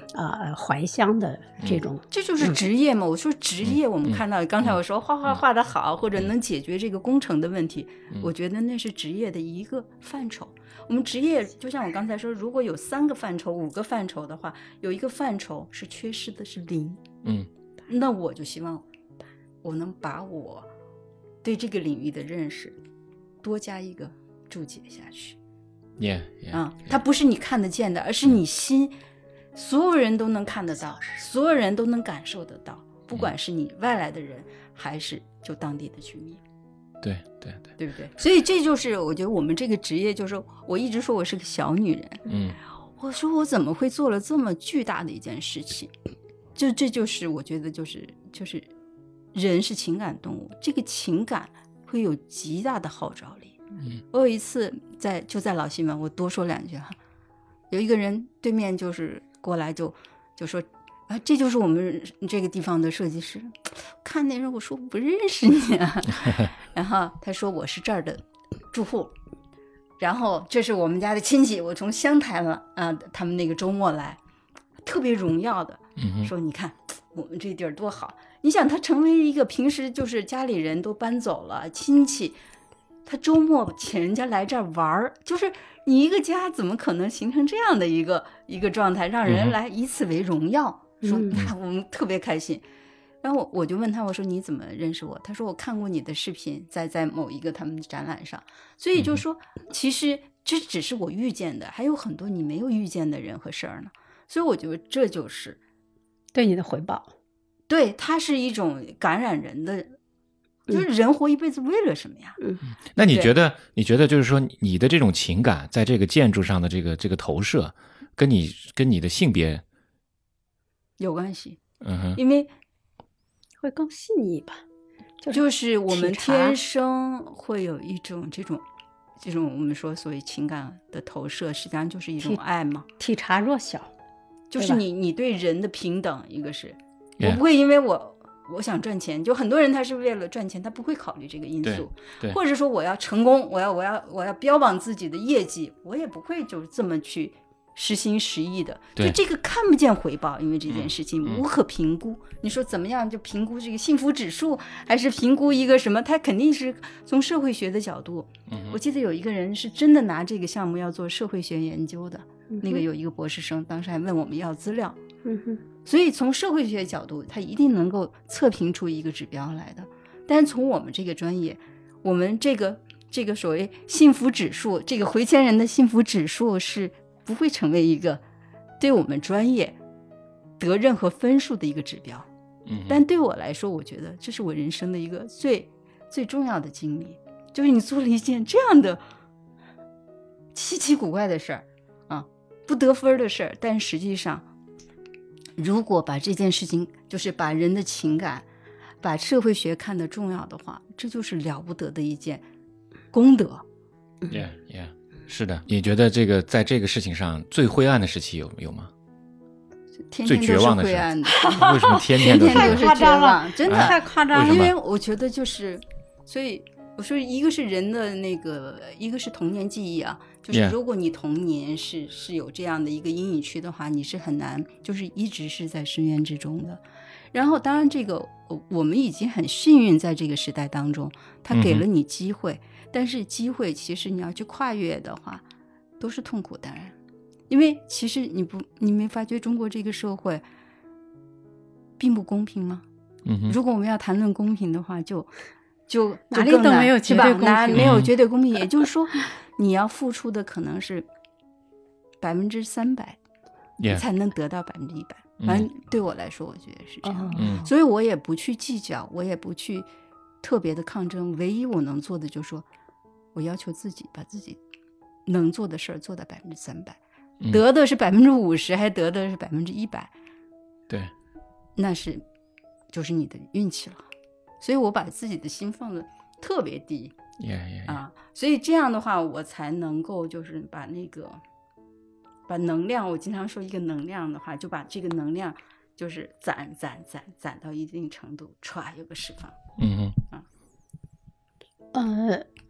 Speaker 3: 呃怀乡的这种、嗯、
Speaker 1: 这就是职业嘛、嗯、我说职业我们看到、嗯、刚才我说画画画得好、嗯、或者能解决这个工程的问题、嗯、我觉得那是职业的一个范畴。我们职业就像我刚才说，如果有三个范畴五个范畴的话，有一个范畴是缺失的是零，
Speaker 2: 嗯，
Speaker 1: 那我就希望我能把我对这个领域的认识多加一个注解下去。
Speaker 2: Yeah, yeah,
Speaker 1: 啊，它不是你看得见的，而是你心，所有人都能看得到，所有人都能感受得到，不管是你外来的人，还是就当地的居民。
Speaker 2: 对对对，
Speaker 1: 对不对？所以这就是我觉得我们这个职业，就是我一直说我是个小女人，
Speaker 2: 嗯，
Speaker 1: 我说我怎么会做了这么巨大的一件事情？就这就是我觉得就是就是人是情感动物，这个情感会有极大的号召力。
Speaker 2: 嗯，
Speaker 1: 我有一次在就在老西门，我多说两句哈，有一个人对面就是过来就就说啊，这就是我们这个地方的设计师。看那人我说我不认识你啊，然后他说我是这儿的住户，然后这是我们家的亲戚，我从湘潭了啊，他们那个周末来，特别荣耀的说你看我们这地儿多好。你想他成为一个平时就是家里人都搬走了亲戚，他周末请人家来这儿玩，就是你一个家怎么可能形成这样的一个一个状态，让人来以此为荣耀，嗯、说那我们特别开心。然后 我, 我就问他，我说你怎么认识我？他说我看过你的视频，在在某一个他们的展览上。所以就说其实这只是我遇见的，还有很多你没有遇见的人和事儿呢。所以我觉得这就是
Speaker 3: 对你的回报。
Speaker 1: 对，它是一种感染人的，就是人活一辈子为了什么呀？
Speaker 2: 嗯，那你觉得你觉得就是说你的这种情感在这个建筑上的这个这个投射，跟你跟你的性别
Speaker 1: 有关系？
Speaker 2: 嗯哼，
Speaker 1: 因为
Speaker 3: 会更细腻吧，
Speaker 1: 就是、就是我们天生会有一种这种这种我们说所谓情感的投射，实际上就是一种爱嘛。
Speaker 3: 体察弱小，
Speaker 1: 就是你你对人的平等，一个是、yeah. 我不会因为我我想赚钱，就很多人他是为了赚钱，他不会考虑这个因素，或者说我要成功，我要我要我要标榜自己的业绩，我也不会就这么去实心实意的，就这个看不见回报，因为这件事情无可评估、嗯、你说怎么样就评估这个幸福指数，还是评估一个什么，他肯定是从社会学的角度、嗯、我记得有一个人是真的拿这个项目要做社会学研究的、嗯、那个有一个博士生当时还问我们要资料、
Speaker 3: 嗯、哼，
Speaker 1: 所以从社会学角度他一定能够测评出一个指标来的。但是从我们这个专业，我们这个这个所谓幸福指数，这个回迁人的幸福指数是不会成为一个对我们专业得任何分数的一个指标、嗯、但对我来说，我觉得这是我人生的一个最最重要的经历，就是你做了一件这样的稀奇古怪的事儿啊，不得分的事儿，但实际上如果把这件事情，就是把人的情感，把社会学看得重要的话，这就是了不得的一件功德。
Speaker 2: Yeah, yeah，是的。你觉得这个在这个事情上最灰暗的时期有有吗？
Speaker 1: 天天都是灰暗的。
Speaker 2: 为什么天天都是
Speaker 1: 天天都是绝望？真的
Speaker 3: 太夸张
Speaker 1: 了。因为我觉得就是，所以我说一个是人的那个，一个是童年记忆啊，就是如果你童年是、yeah. 是有这样的一个阴影区的话，你是很难，就是一直是在深渊之中的。然后当然这个我们已经很幸运，在这个时代当中，他给了你机会。嗯，但是机会其实你要去跨越的话都是痛苦，当然因为其实你不你没发觉中国这个社会并不公平吗？
Speaker 2: 嗯，
Speaker 1: 如果我们要谈论公平的话，就就
Speaker 3: 哪里都没有绝对公平，
Speaker 1: 没有绝对公平、嗯、也就是说你要付出的可能是百分之三百你才能得到百分之一百，反正对我来说我觉得是这样、
Speaker 2: 嗯、
Speaker 1: 所以我也不去计较，我也不去特别的抗争，唯一我能做的就是说我要求自己把自己能做的事儿做到百分之三百，得的是百分之五十还得的是百分之一百，
Speaker 2: 对，
Speaker 1: 那是就是你的运气了。所以我把自己的心放得特别低、
Speaker 2: yeah, yeah, yeah.
Speaker 1: 啊，所以这样的话我才能够就是把那个把能量，我经常说一个能量的话，就把这个能量就是攒攒攒攒到一定程度，歘有个释放。
Speaker 2: 嗯
Speaker 3: 哼，呃，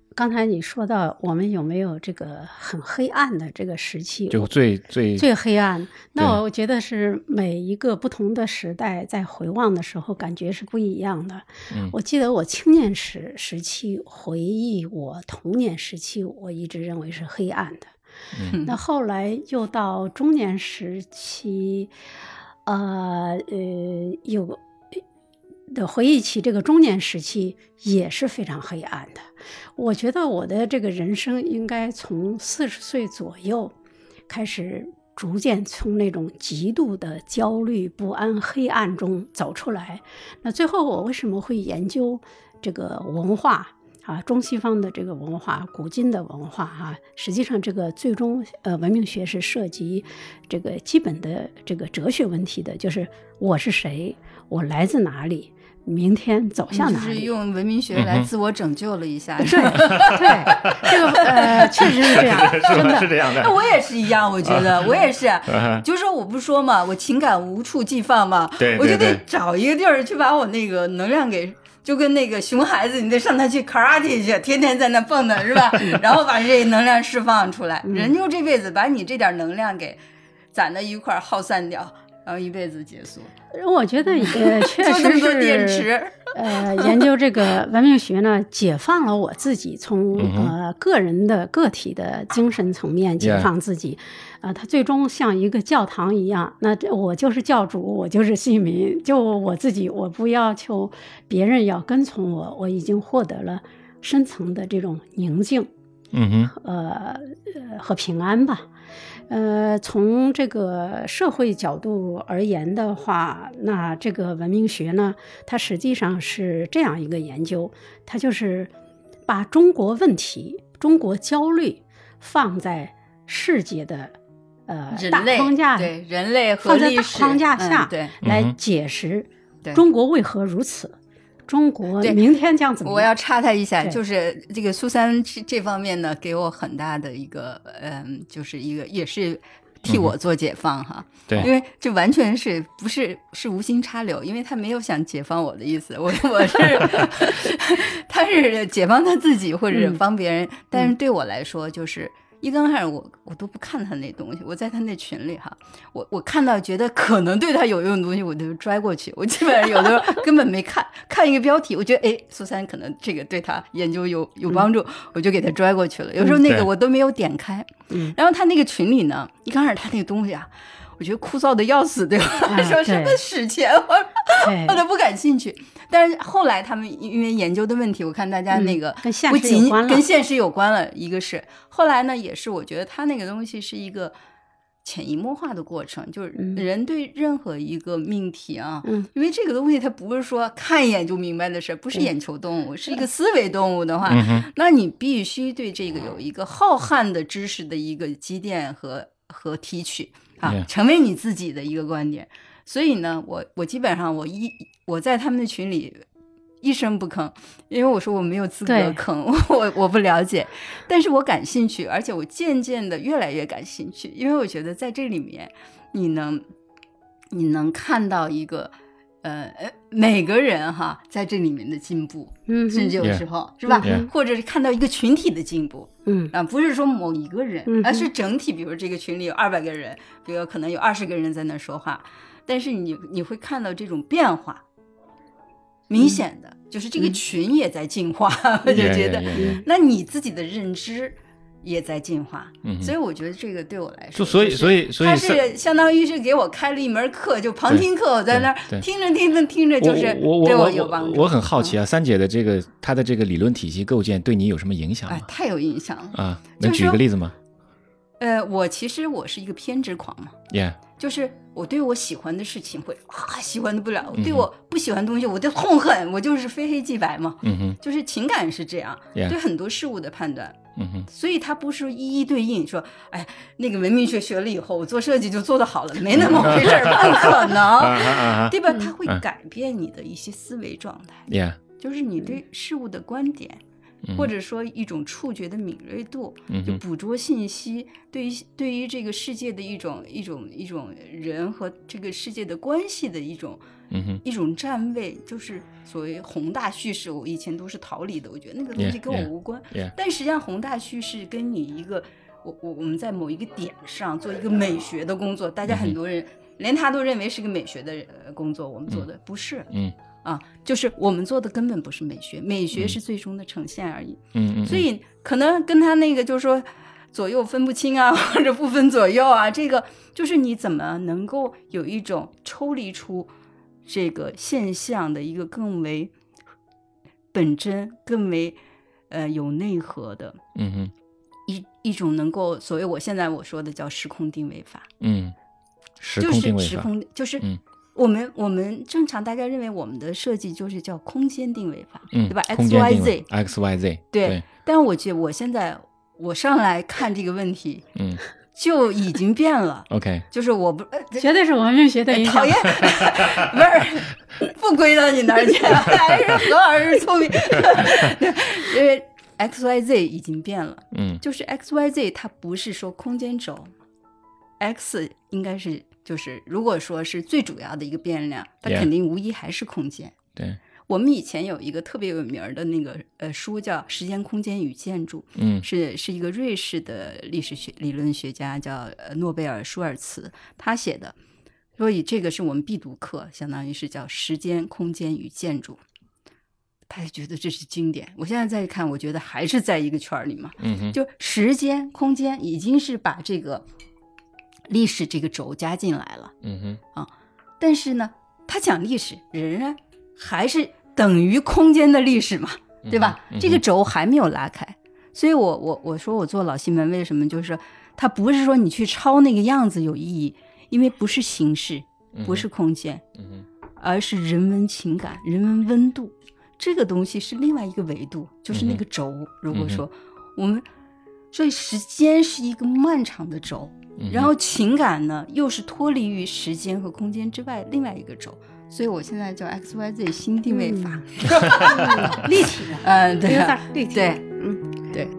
Speaker 3: 刚才你说到我们有没有这个很黑暗的这个时期，
Speaker 2: 就最最
Speaker 3: 最黑暗，那我觉得是每一个不同的时代在回望的时候感觉是不一样的。
Speaker 2: 嗯，
Speaker 3: 我记得我青年时时期回忆我童年时期，我一直认为是黑暗的。
Speaker 2: 嗯，
Speaker 3: 那后来又到中年时期，呃呃有的回忆起这个中年时期也是非常黑暗的。我觉得我的这个人生应该从四十岁左右开始逐渐从那种极度的焦虑不安黑暗中走出来。那最后我为什么会研究这个文化啊，中西方的这个文化，古今的文化啊，实际上这个最终呃文明学是涉及这个基本的这个哲学问题的，就是我是谁，我来自哪里，明天走向哪里，
Speaker 1: 就是用文明学来自我拯救了一下。
Speaker 3: 对对，这个呃确实是这样，真的
Speaker 2: 是这样的。
Speaker 1: 那我也是一样，我觉得我也是，就是说我不说嘛，我情感无处寄放嘛，
Speaker 2: 对，
Speaker 1: 我就得找一个地儿去把我那个能量给。就跟那个熊孩子，你得上他去 karate 去，天天在那蹦的是吧？然后把这能量释放出来，人就这辈子把你这点能量给攒在一块耗散掉，然后一辈子结束。
Speaker 3: 我觉得呃，确实是
Speaker 1: 就这么多电池。
Speaker 3: 呃，研究这个文明学呢，解放了我自己，从呃个人的个体的精神层面解放自己。啊、呃，它最终像一个教堂一样，那我就是教主，我就是信民，就我自己，我不要求别人要跟从我，我已经获得了深层的这种宁静，
Speaker 2: 嗯哼，
Speaker 3: 呃呃和平安吧。呃，从这个社会角度而言的话，那这个文明学呢，它实际上是这样一个研究，它就是把中国问题、中国焦虑放在世界的呃大框架，
Speaker 1: 对人类和
Speaker 3: 放在大框架下，
Speaker 1: 嗯、对
Speaker 3: 来解释中国为何如此。中国明天将怎么样？
Speaker 1: 我要插他一下，就是这个苏珊这方面呢，给我很大的一个，嗯，就是一个也是替我做解放哈。
Speaker 2: 嗯、对，
Speaker 1: 因为这完全是不是是无心插柳，因为他没有想解放我的意思，我我是他是解放他自己或者帮别人，嗯、但是对我来说就是。一刚开始我我都不看他那东西，我在他那群里哈，我我看到觉得可能对他有用的东西，我就拽过去。我基本上有的时候根本没看，看一个标题，我觉得哎，苏珊可能这个对他研究有有帮助，嗯、我就给他拽过去了。有时候那个我都没有点开，嗯、然后他那个群里呢，一刚开始他那个东西啊，我觉得枯燥的要死，对吧？啊、说什么史前，我我都不感兴趣。但是后来他们因为研究的问题，我看大家那个不仅跟现实有关了，一个是后来呢，也是我觉得他那个东西是一个潜移默化的过程，就是人对任何一个命题啊，嗯、因为这个东西它不是说看一眼就明白的事，不是眼球动物，是一个思维动物的话，嗯、那你必须对这个有一个浩瀚的知识的一个积淀和和提取啊，嗯、成为你自己的一个观点。所以呢，我我基本上我一我在他们的群里一声不吭，因为我说我没有资格吭，我我不了解，但是我感兴趣，而且我渐渐的越来越感兴趣，因为我觉得在这里面你能你能看到一个呃每个人哈在这里面的进步，嗯，甚至有时候、yeah. 是吧，
Speaker 2: yeah.
Speaker 1: 或者是看到一个群体的进步，
Speaker 3: 嗯
Speaker 1: 啊，不是说某一个人，而是整体，比如这个群里有二百个人，比如可能有二十个人在那说话。但是你你会看到这种变化，明显的、嗯、就是这个群也在进化，嗯、我就觉得，
Speaker 2: yeah, yeah, yeah.
Speaker 1: 那你自己的认知也在进化，
Speaker 2: 嗯、
Speaker 1: 所以我觉得这个对我来说，
Speaker 2: 就所以所以所以
Speaker 1: 它是相当于是给我开了一门课，就旁听课，我在那儿听着听着听着，就是对我有帮助。
Speaker 2: 我我我很好奇啊，三姐的这个她的这个理论体系构建对你有什么影响吗？
Speaker 1: 哎，太有影响了
Speaker 2: 啊！能举个例子吗？
Speaker 1: 呃，我其实我是一个偏执狂嘛
Speaker 2: ，yeah，
Speaker 1: 就是我对我喜欢的事情会啊喜欢的不了，我对我不喜欢的东西我就痛恨，我就是非黑即白嘛，
Speaker 2: 嗯哼，
Speaker 1: 就是情感是这样，
Speaker 2: yeah.
Speaker 1: 对很多事物的判断，
Speaker 2: 嗯哼，
Speaker 1: 所以它不是一一对应，说哎那个文明学学了以后我做设计就做得好了，没那么回事儿，不可能，对吧？它会改变你的一些思维状态，
Speaker 2: yeah，
Speaker 1: 就是你对事物的观点。
Speaker 2: 嗯、
Speaker 1: 或者说一种触觉的敏锐度，
Speaker 2: 嗯、
Speaker 1: 就捕捉信息，对于对于这个世界的一种一种一种人和这个世界的关系的一种。
Speaker 2: 嗯、
Speaker 1: 一种站位，就是所谓宏大叙事，我以前都是逃离的，我觉得那个东西跟我无关。
Speaker 2: Yeah, yeah.
Speaker 1: 但实际上，宏大叙事跟你一个，我我我们在某一个点上做一个美学的工作，大家很多人、嗯、连他都认为是个美学的工作，我们做的、嗯、不是。
Speaker 2: 嗯
Speaker 1: 啊，就是我们做的根本不是美学，美学是最终的呈现而已。
Speaker 2: 嗯嗯。
Speaker 1: 所以可能跟他那个就是说左右分不清啊，或者不分左右啊，这个就是你怎么能够有一种抽离出。这个现象的一个更为本真、更为呃有内核的，
Speaker 2: 嗯哼，
Speaker 1: 一一种能够所谓我现在我说的叫时空定位法，
Speaker 2: 嗯，时空定位法，
Speaker 1: 就是时空，就是
Speaker 2: 嗯，
Speaker 1: 我们我们正常大概认为我们的设计就是叫空间定位法，
Speaker 2: 嗯，
Speaker 1: 对吧 ？X Y Z
Speaker 2: X Y Z，
Speaker 1: 对。
Speaker 2: 对
Speaker 1: 但是我觉得我现在我上来看这个问题，
Speaker 2: 嗯。
Speaker 1: 就已经变了。
Speaker 2: OK，
Speaker 1: 就是我不
Speaker 3: 绝对是文明学的影响。
Speaker 1: 讨厌，不是不归到你那儿去，还是何老师聪明。因为 X Y Z 已经变了，
Speaker 2: 嗯，
Speaker 1: 就是 X Y Z 它不是说空间轴 ，X 应该是就是如果说是最主要的一个变量，它肯定无疑还是空间。
Speaker 2: Yeah. 对。
Speaker 1: 我们以前有一个特别有名的那个呃书叫《时间、空间与建筑》，
Speaker 2: 嗯，
Speaker 1: 是是一个瑞士的历史学理论学家叫呃诺贝尔舒尔茨他写的，所以这个是我们必读课，相当于是叫《时间、空间与建筑》，他就觉得这是经典。我现在再看，我觉得还是在一个圈里嘛，
Speaker 2: 嗯哼，
Speaker 1: 就时间、空间已经是把这个历史这个轴加进来了，
Speaker 2: 嗯哼
Speaker 1: 啊，但是呢，他讲历史仍然还是。等于空间的历史嘛，对吧？
Speaker 2: 嗯嗯、
Speaker 1: 这个轴还没有拉开，所以我我我说我做老西门为什么就是它不是说你去抄那个样子有意义，因为不是形式，不是空间，
Speaker 2: 嗯、
Speaker 1: 而是人文情感、人文温度，这个东西是另外一个维度，就是那个轴。嗯、如果说我们，所以时间是一个漫长的轴，
Speaker 2: 嗯、
Speaker 1: 然后情感呢又是脱离于时间和空间之外另外一个轴。所以我现在叫 X Y Z 新定位法，
Speaker 3: 嗯、立体的，
Speaker 1: 嗯，对、啊，
Speaker 3: 有点立体，
Speaker 1: 对，
Speaker 3: 嗯，
Speaker 1: 对。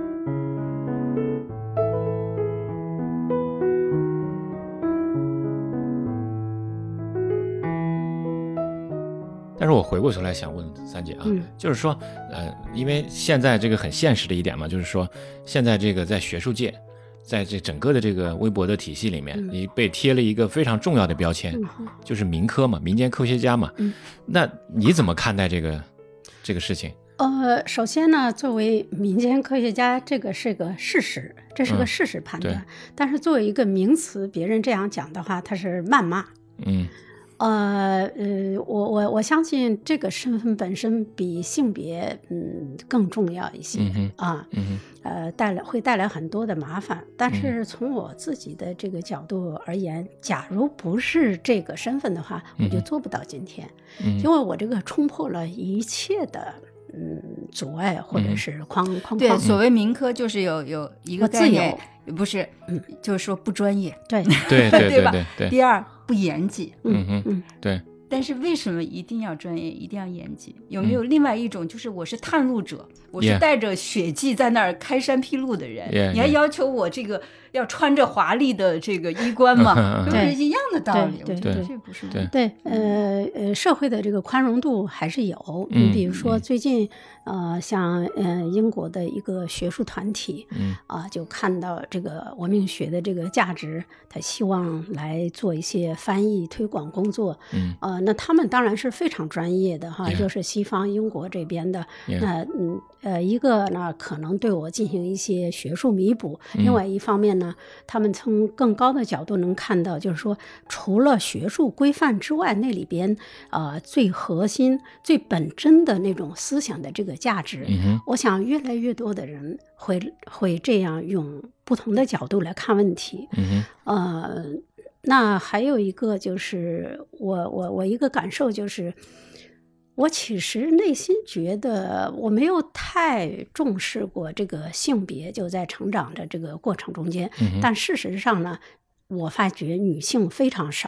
Speaker 2: 但是我回过头来想问三姐啊，
Speaker 3: 嗯、
Speaker 2: 就是说，呃，因为现在这个很现实的一点嘛，就是说，现在这个在学术界。在这整个的这个微博的体系里面，
Speaker 3: 嗯、
Speaker 2: 你被贴了一个非常重要的标签，
Speaker 3: 嗯、
Speaker 2: 就是民科嘛，民间科学家嘛。
Speaker 3: 嗯、
Speaker 2: 那你怎么看待这个这个事情？
Speaker 3: 呃，首先呢，作为民间科学家，这个是个事实，这是个事实判断。
Speaker 2: 嗯、
Speaker 3: 但是作为一个名词，别人这样讲的话，他是谩骂。
Speaker 2: 嗯。
Speaker 3: 呃呃，我我我相信这个身份本身比性别嗯更重要一些、
Speaker 2: 嗯、
Speaker 3: 啊，
Speaker 2: 嗯、
Speaker 3: 呃带来会带来很多的麻烦。但是从我自己的这个角度而言，假如不是这个身份的话，
Speaker 2: 嗯、
Speaker 3: 我就做不到今天，
Speaker 2: 嗯、
Speaker 3: 因为我这个冲破了一切的嗯阻碍或者是框、嗯、框框。
Speaker 1: 对，所谓民科就是有有一个概念，不是，嗯，就是说不专业，
Speaker 3: 对
Speaker 2: 对对
Speaker 1: 对吧？
Speaker 2: 对对。
Speaker 1: 第二，不严谨，
Speaker 2: 嗯哼嗯，对。
Speaker 1: 但是为什么一定要专业，一定要严谨？有没有另外一种，就是我是探路者，嗯、我是带着血迹在那儿开山辟路的人，
Speaker 2: yeah,
Speaker 1: 你还要求我这个要穿着华丽的这个衣冠吗？都是一样的道理。
Speaker 3: 对
Speaker 1: 我觉得这不是
Speaker 2: 对
Speaker 3: 对呃呃，社会的这个宽容度还是有。你、嗯、比如说最近。呃，像呃英国的一个学术团体，
Speaker 2: 嗯
Speaker 3: 啊、呃，就看到这个文明学的这个价值，他希望来做一些翻译推广工作，
Speaker 2: 嗯，
Speaker 3: 呃，那他们当然是非常专业的哈，
Speaker 2: yeah.
Speaker 3: 就是西方英国这边的，
Speaker 2: yeah.
Speaker 3: 那嗯呃一个呢可能对我进行一些学术弥补，
Speaker 2: 嗯、
Speaker 3: 另外一方面呢，他们从更高的角度能看到，就是说除了学术规范之外，那里边呃最核心、最本真的那种思想的这个价值、
Speaker 2: 嗯、
Speaker 3: 我想越来越多的人会会这样用不同的角度来看问题。
Speaker 2: 嗯、
Speaker 3: 呃，那还有一个就是我我我一个感受就是，我其实内心觉得我没有太重视过这个性别，就在成长的这个过程中间，
Speaker 2: 嗯、
Speaker 3: 但事实上呢，我发觉女性非常少。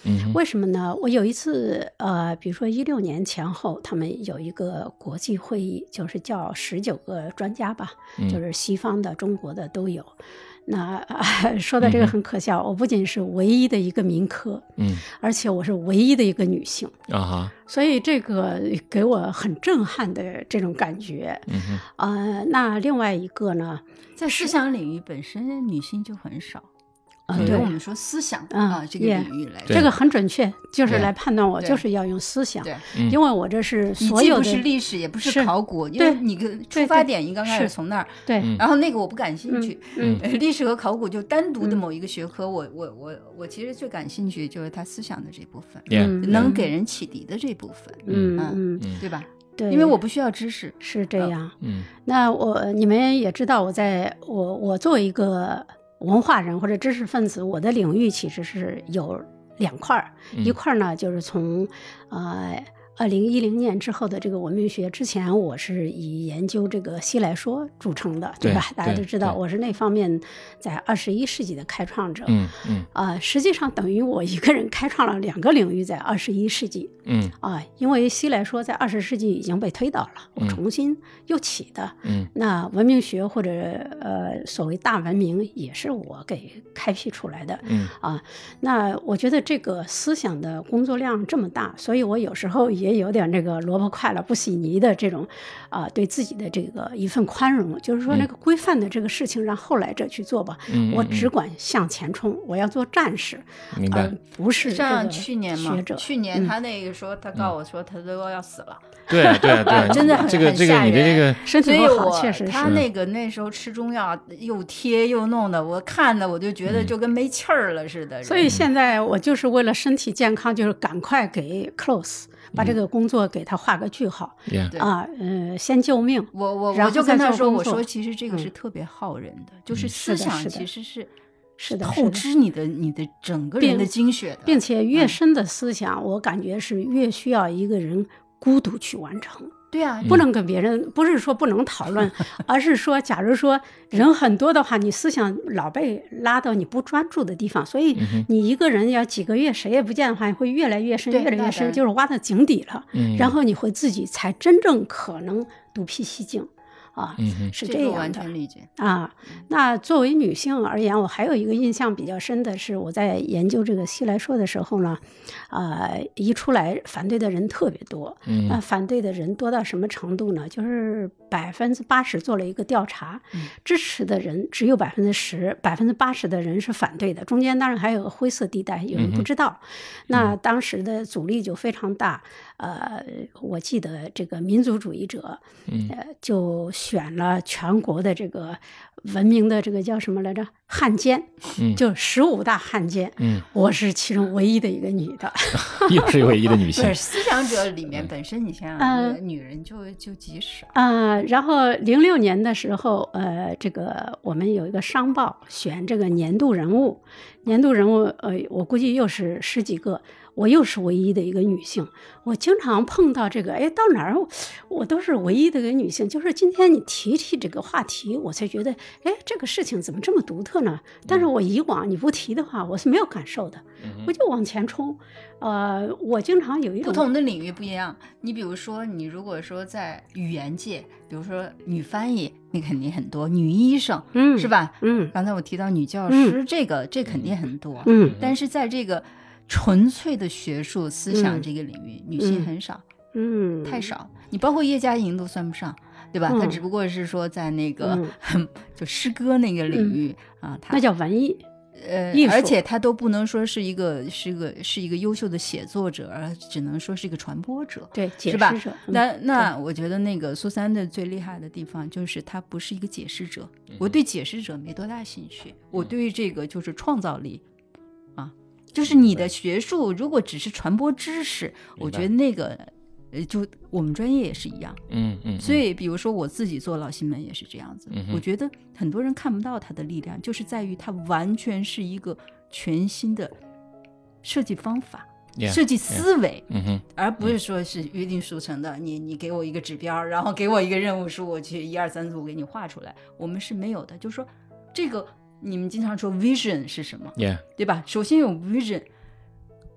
Speaker 2: 嗯，
Speaker 3: 为什么呢？我有一次，呃，比如说一六年前后，他们有一个国际会议，就是叫十九个专家吧，
Speaker 2: 嗯、
Speaker 3: 就是西方的、中国的都有。那、呃、说到这个很可笑、嗯，我不仅是唯一的一个民科，
Speaker 2: 嗯，
Speaker 3: 而且我是唯一的一个女性
Speaker 2: 啊哈，
Speaker 3: 所以这个给我很震撼的这种感觉。
Speaker 2: 嗯哼，
Speaker 3: 呃，那另外一个呢，
Speaker 1: 在思想领域本身女性就很少。
Speaker 3: 嗯，
Speaker 1: 对，我们说思想、嗯、啊这个领域来，
Speaker 3: 这个很准确，就是来判断我就是要用思想，
Speaker 1: 对，
Speaker 3: 因为我这是所有的，
Speaker 1: 你既不是历史也不是考古，因为你的出发点应该开始从那儿，
Speaker 3: 对，
Speaker 1: 然后那个我不感兴趣，
Speaker 2: 嗯，
Speaker 1: 嗯历史和考古就单独的某一个学科，嗯、我我我我其实最感兴趣就是他思想的这部分，
Speaker 2: 嗯、
Speaker 1: 能给人启迪的这部分，
Speaker 3: 嗯
Speaker 1: 嗯嗯，对吧？
Speaker 3: 对，
Speaker 1: 因为我不需要知识，
Speaker 3: 是这样，
Speaker 2: 嗯，
Speaker 3: 那我你们也知道，我在我我作为一个文化人或者知识分子，我的领域其实是有两块、嗯、一块呢就是从呃二零一零年之后的这个文明学，之前我是以研究这个西来说著称的， 对, 对吧？大家都知道我是那方面在二十一世纪的开创者，
Speaker 2: 嗯嗯
Speaker 3: 啊、呃，实际上等于我一个人开创了两个领域在二十一世纪，
Speaker 2: 嗯
Speaker 3: 啊、呃，因为西来说在二十世纪已经被推倒了，我重新又起的，
Speaker 2: 嗯，
Speaker 3: 那文明学或者呃所谓大文明也是我给开辟出来的，
Speaker 2: 嗯
Speaker 3: 啊，那我觉得这个思想的工作量这么大，所以我有时候也有点这个萝卜快了不洗泥的这种啊、呃，对自己的这个一份宽容，就是说那个规范的这个事情让后来者去做吧，
Speaker 2: 嗯、
Speaker 3: 我只管向前冲，我要做战士，
Speaker 2: 明白？
Speaker 3: 而不是
Speaker 1: 像去年嘛，
Speaker 3: 学者。
Speaker 1: 去年他那个说，嗯、他告诉我说他都要死了，
Speaker 2: 对对对，
Speaker 1: 真的很
Speaker 2: 这个这个你的这个
Speaker 3: 身体不好，确实是
Speaker 1: 他那个那时候吃中药又贴又弄的，我看的我就觉得就跟没气儿了似的。
Speaker 3: 嗯、所以现在我就是为了身体健康，就是赶快给 close。把这个工作给他画个句号，
Speaker 2: 嗯、
Speaker 3: 啊，呃，先救命。
Speaker 1: 我我我就跟他说，我说其实这个是特别耗人的，嗯、就是思想其实是
Speaker 3: 是的
Speaker 1: 透支你的你的整个人的精血的，
Speaker 3: 并且越深的思想，嗯、我感觉是越需要一个人孤独去完成。
Speaker 1: 对啊，
Speaker 3: 不能跟别人，嗯、不是说不能讨论，而是说，假如说人很多的话，你思想老被拉到你不专注的地方，所以你一个人要几个月谁也不见的话，会越来越深，越来越深，就是挖到井底了。
Speaker 2: 嗯、
Speaker 3: 然后你会自己才真正可能独辟蹊径。啊，
Speaker 2: 嗯、
Speaker 3: 是这样的，
Speaker 1: 这个完全理解
Speaker 3: 啊。那作为女性而言，我还有一个印象比较深的是，我在研究这个西来说的时候呢，啊、呃，一出来反对的人特别多。
Speaker 2: 嗯，
Speaker 3: 那反对的人多到什么程度呢？就是百分之八十做了一个调查，
Speaker 1: 嗯、
Speaker 3: 支持的人只有百分之十，百分之八十的人是反对的，中间当然还有个灰色地带，有人不知道。嗯、那当时的阻力就非常大。呃，我记得这个民族主义者，
Speaker 2: 嗯、
Speaker 3: 呃，就选了全国的这个文明的这个叫什么来着？汉奸，
Speaker 2: 嗯，
Speaker 3: 就十五大汉奸，
Speaker 2: 嗯，
Speaker 3: 我是其中唯一的一个女的，
Speaker 2: 又是唯一的女性。
Speaker 1: 不是思想者里面本身，你想想，呃、女人就就极少
Speaker 3: 啊、呃。然后零六年的时候，呃，这个我们有一个商报选这个年度人物，年度人物，呃，我估计又是十几个。我又是唯一的一个女性，我经常碰到这个，哎，到哪儿我都是唯一的一个女性。就是今天你提起这个话题，我才觉得，哎，这个事情怎么这么独特呢？但是我以往你不提的话，我是没有感受的，
Speaker 2: 嗯、
Speaker 3: 我就往前冲。呃，我经常有一种
Speaker 1: 不同的领域不一样。你比如说，你如果说在语言界，比如说女翻译，你肯定很多；女医生，
Speaker 3: 嗯，
Speaker 1: 是吧？
Speaker 3: 嗯，
Speaker 1: 刚才我提到女教师，
Speaker 3: 嗯、
Speaker 1: 这个这肯定很多。
Speaker 3: 嗯，
Speaker 1: 但是在这个纯粹的学术思想这个领域，
Speaker 3: 嗯、
Speaker 1: 女性很少，
Speaker 3: 嗯，
Speaker 1: 太少。你包括叶嘉莹都算不上，对吧？
Speaker 3: 嗯、
Speaker 1: 她只不过是说在那个、
Speaker 3: 嗯、
Speaker 1: 就诗歌那个领域、
Speaker 3: 嗯、
Speaker 1: 啊，她
Speaker 3: 那叫文艺。
Speaker 1: 呃，而且她都不能说是一个是个是一个优秀的写作者，而只能说是一个传播者，
Speaker 3: 对，
Speaker 1: 是吧？
Speaker 3: 嗯、
Speaker 1: 那那我觉得那个苏珊的最厉害的地方就是她不是一个解释者，嗯、我对解释者没多大兴趣，嗯、我对这个就是创造力啊，就是你的学术如果只是传播知识，我觉得那个呃，就我们专业也是一样，
Speaker 2: 嗯 嗯, 嗯。
Speaker 1: 所以比如说我自己做老新闻也是这样子，
Speaker 2: 嗯、
Speaker 1: 我觉得很多人看不到它的力量，就是在于它完全是一个全新的设计方法、
Speaker 2: yeah,
Speaker 1: 设计思维，
Speaker 2: yeah, 嗯、
Speaker 1: 而不是说是约定俗成的。你你给我一个指标，然后给我一个任务书，我去一二三四五给你画出来。我们是没有的，就是说这个你们经常说 vision 是什么，
Speaker 2: yeah.
Speaker 1: 对吧？首先有 vision。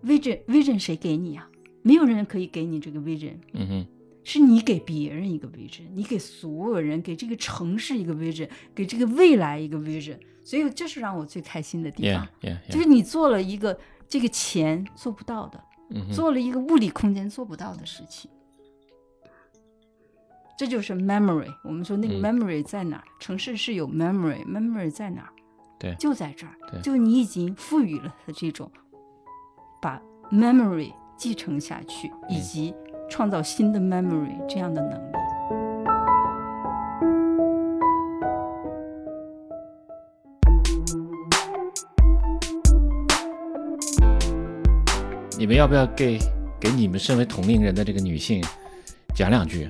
Speaker 1: vision vision 谁给你啊？没有人可以给你这个 vision，
Speaker 2: 嗯哼，
Speaker 1: 是你给别人一个 vision， 你给所有人，给这个城市一个 vision， 给这个未来一个 vision， 所以这是让我最开心的地方。
Speaker 2: yeah, yeah, yeah.
Speaker 1: 就是你做了一个这个钱做不到的，
Speaker 2: 嗯哼，
Speaker 1: 做了一个物理空间做不到的事情。这就是 memory， 我们说那个 memory 在哪儿？嗯、城市是有 memory，memory 在哪儿？
Speaker 2: 对，
Speaker 1: 就在这儿。
Speaker 2: 对，
Speaker 1: 就你已经赋予了它这种把 memory 继承下去，
Speaker 2: 嗯、
Speaker 1: 以及创造新的 memory 这样的能力。
Speaker 2: 你们要不要给给你们身为同龄人的这个女性讲两句？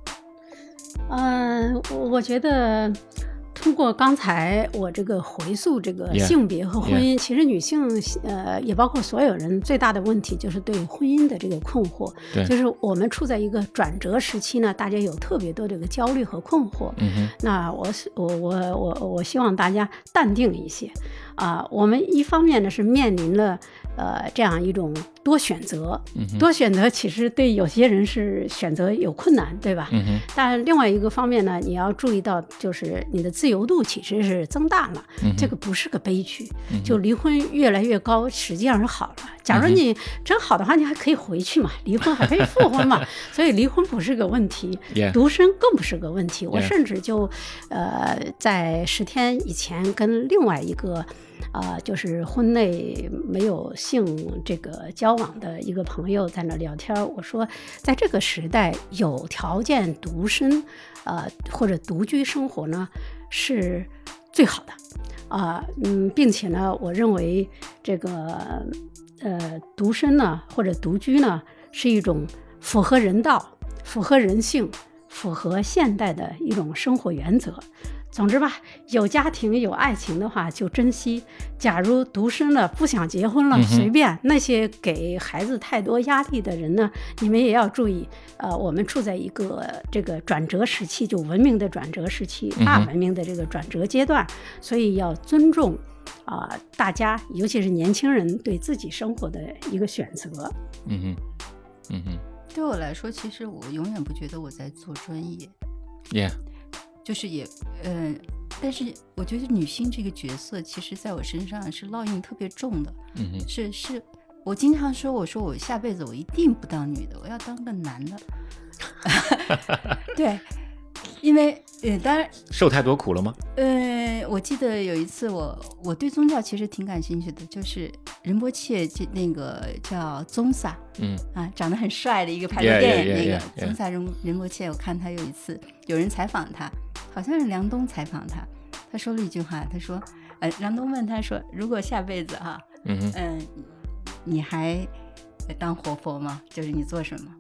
Speaker 3: 嗯、呃，我觉得通过刚才我这个回溯这个性别和婚姻，
Speaker 2: yeah, yeah.
Speaker 3: 其实女性呃也包括所有人最大的问题就是对婚姻的这个困惑，就是我们处在一个转折时期呢，大家有特别多的这个焦虑和困惑。
Speaker 2: 嗯、
Speaker 3: 那我我我我我希望大家淡定一些啊、呃。我们一方面呢是面临了呃这样一种多选择，
Speaker 2: 嗯、
Speaker 3: 多选择其实对有些人是选择有困难，对吧？
Speaker 2: 嗯、
Speaker 3: 但另外一个方面呢，你要注意到就是你的自由度其实是增大了，
Speaker 2: 嗯、
Speaker 3: 这个不是个悲剧。
Speaker 2: 嗯、
Speaker 3: 就离婚越来越高，实际上是好了。假如你真好的话，你还可以回去嘛，离婚还可以复婚嘛，所以离婚不是个问题，
Speaker 2: yeah.
Speaker 3: 独身更不是个问题。我
Speaker 2: yeah.
Speaker 3: 甚至就呃在十天以前跟另外一个呃就是婚内没有性这个交往的一个朋友在那聊天，我说在这个时代有条件独身呃或者独居生活呢是最好的啊、呃，嗯，并且呢，我认为这个呃独身呢或者独居呢是一种符合人道、符合人性、符合现代的一种生活原则。总之吧，有家庭有爱情的话就珍惜，假如独身了不想结婚了、嗯、随便。那些给孩子太多压力的人呢，你们也要注意，呃，我们处在一个这个转折时期，就文明的转折时期、
Speaker 2: 嗯、
Speaker 3: 大文明的这个转折阶段，所以要尊重啊、呃、大家，尤其是年轻人对自己生活的一个选择。
Speaker 2: 嗯哼，嗯哼，
Speaker 1: 对我来说，其实我永远不觉得我在做专业。
Speaker 2: Yeah。
Speaker 1: 就是也，呃，但是我觉得女性这个角色，其实在我身上是烙印特别重的。
Speaker 2: 嗯哼，
Speaker 1: 是是，我经常说，我说我下辈子我一定不当女的，我要当个男的。对，因为呃，当然
Speaker 2: 受太多苦了吗？
Speaker 1: 呃，我记得有一次我我对宗教其实挺感兴趣的，就是仁波切那个叫宗萨，
Speaker 2: 嗯
Speaker 1: 啊，长得很帅的一个拍的电影
Speaker 2: yeah, yeah, yeah,
Speaker 1: 那个
Speaker 2: yeah, yeah.
Speaker 1: 宗萨仁仁波切，我看他有一次有人采访他，好像是梁冬采访他，他说了一句话，他说，呃，梁冬问他说，如果下辈子哈、啊，
Speaker 2: 嗯哼，
Speaker 1: 嗯、呃，你还当活佛吗？就是你做什么？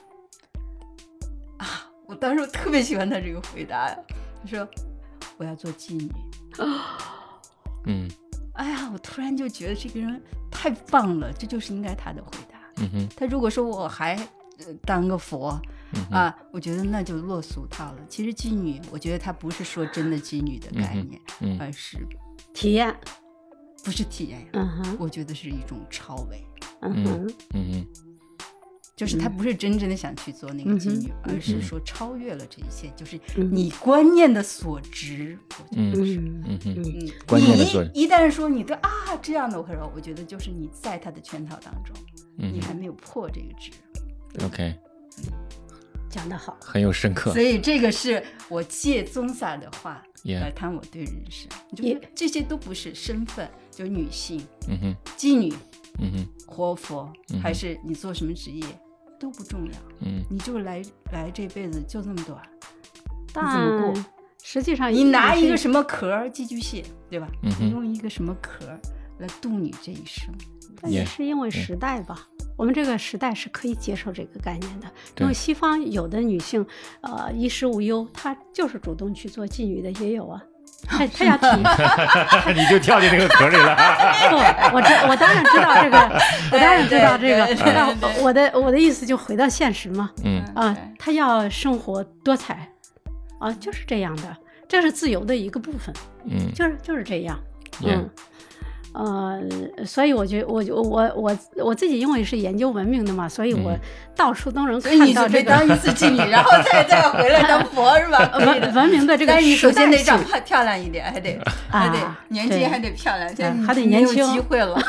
Speaker 1: 啊，我当时我特别喜欢他这个回答呀，他说我要做妓女。
Speaker 2: 嗯，
Speaker 1: 哎呀，我突然就觉得这个人太棒了，这就是应该他的回答。
Speaker 2: 嗯哼，
Speaker 1: 他如果说我还、呃、当个佛、
Speaker 2: 嗯、
Speaker 1: 啊，我觉得那就落俗套了。其实妓女，我觉得他不是说真的妓女的概念，
Speaker 2: 嗯嗯、
Speaker 1: 而是
Speaker 3: 体验，
Speaker 1: 不是体验呀、
Speaker 3: 嗯哼，
Speaker 1: 我觉得是一种超维。
Speaker 3: 嗯哼，
Speaker 2: 嗯哼，
Speaker 1: 就是他不是真正的想去做那个妓女、
Speaker 3: 嗯、
Speaker 1: 而是说超越了这一切，就是你观念的所值。
Speaker 2: 嗯
Speaker 3: 嗯
Speaker 2: 嗯嗯
Speaker 1: 嗯，
Speaker 2: 观念的所值。
Speaker 1: 你一旦说你对啊这样的，我我觉得就是你在他的圈套当中，
Speaker 2: 嗯、
Speaker 1: 你还没有破这个值。
Speaker 2: OK，
Speaker 3: 讲得好，
Speaker 2: 很有深刻。
Speaker 1: 所以这个是我借宗萨的话
Speaker 2: yeah.
Speaker 1: 来谈我对人生，就是这些都不是身份，就女性、
Speaker 2: 嗯哼，
Speaker 1: 妓女、
Speaker 2: 嗯哼，
Speaker 1: 活佛、
Speaker 2: 嗯，
Speaker 1: 还是你做什么职业都不重要。
Speaker 2: 嗯，
Speaker 1: 你就来来这辈子就这么短，
Speaker 3: 但
Speaker 1: 你怎么过？
Speaker 3: 实际上
Speaker 1: 你拿一个什么壳寄居蟹，对吧？
Speaker 2: 嗯、
Speaker 1: 你用一个什么壳来度你这一生？
Speaker 3: 但也是因为时代吧。Yeah. 我们这个时代是可以接受这个概念的，因为西方有的女性，呃，衣食无忧，她就是主动去做妓女的也有啊。她她要提，
Speaker 2: 你就跳进这个壳里了。
Speaker 3: 不，我知我当然知道这个，我当然知道这个。那我的我的意思就回到现实嘛。
Speaker 2: 嗯
Speaker 3: 啊，她要生活多彩，啊，就是这样的，这是自由的一个部分。
Speaker 2: 嗯，
Speaker 3: 就是就是这样。
Speaker 2: 嗯。
Speaker 3: 嗯呃，所以我觉得我我我我自己因为是研究文明的嘛，所以我到处都能看到这个。
Speaker 1: 所以你准备当一次妓女，然后再再回来当佛是吧？
Speaker 3: 文文明的这个，
Speaker 1: 但是你首先得长漂亮一点，还得、
Speaker 3: 啊、
Speaker 1: 还得年轻，还得漂亮，现在
Speaker 3: 还得年轻，
Speaker 1: 没有机会了。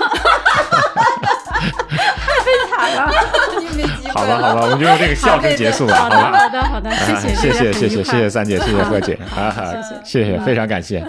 Speaker 3: 太悲惨了，
Speaker 1: 你没机会了。
Speaker 2: 好吧，好吧，我们就用这个笑声结束了，
Speaker 3: 好吧？好的，好的，谢谢，
Speaker 2: 谢谢，谢谢，谢谢三姐，谢谢贺姐，啊，
Speaker 3: 谢谢，
Speaker 2: 谢谢，非常感谢。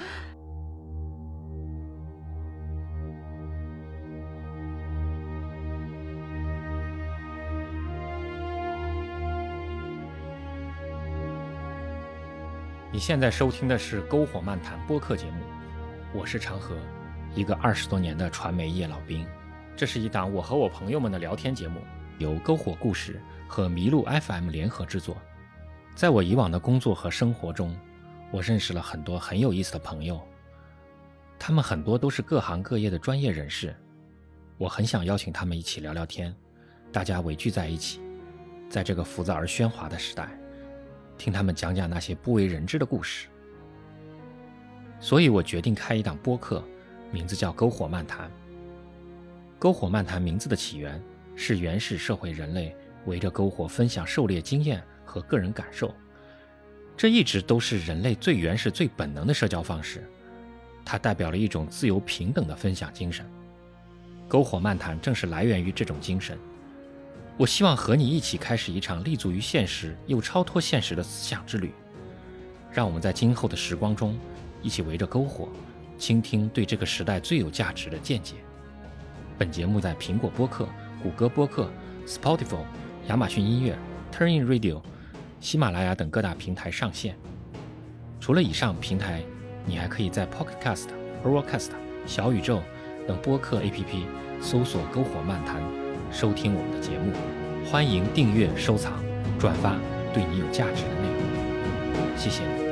Speaker 2: 你现在收听的是《篝火漫谈》播客节目，我是长河，一个二十多年的传媒业老兵。这是一档我和我朋友们的聊天节目，由篝火故事和麋鹿 F M 联合制作。在我以往的工作和生活中，我认识了很多很有意思的朋友，他们很多都是各行各业的专业人士。我很想邀请他们一起聊聊天，大家围聚在一起，在这个浮躁而喧哗的时代，听他们讲讲那些不为人知的故事。所以我决定开一档播客，名字叫篝火漫谈。篝火漫谈名字的起源是原始社会人类围着篝火分享狩猎经验和个人感受，这一直都是人类最原始最本能的社交方式，它代表了一种自由平等的分享精神。篝火漫谈正是来源于这种精神。我希望和你一起开始一场立足于现实又超脱现实的思想之旅，让我们在今后的时光中一起围着篝火，倾听对这个时代最有价值的见解。本节目在苹果播客、谷歌播客、Spotify、亚马逊音乐、Turnin Radio、喜马拉雅等各大平台上线。除了以上平台，你还可以在 Pocketcast、Overcast、小宇宙等播客 A P P 搜索篝火漫谈，收听我们的节目。欢迎订阅、收藏、转发对你有价值的内容。谢谢你。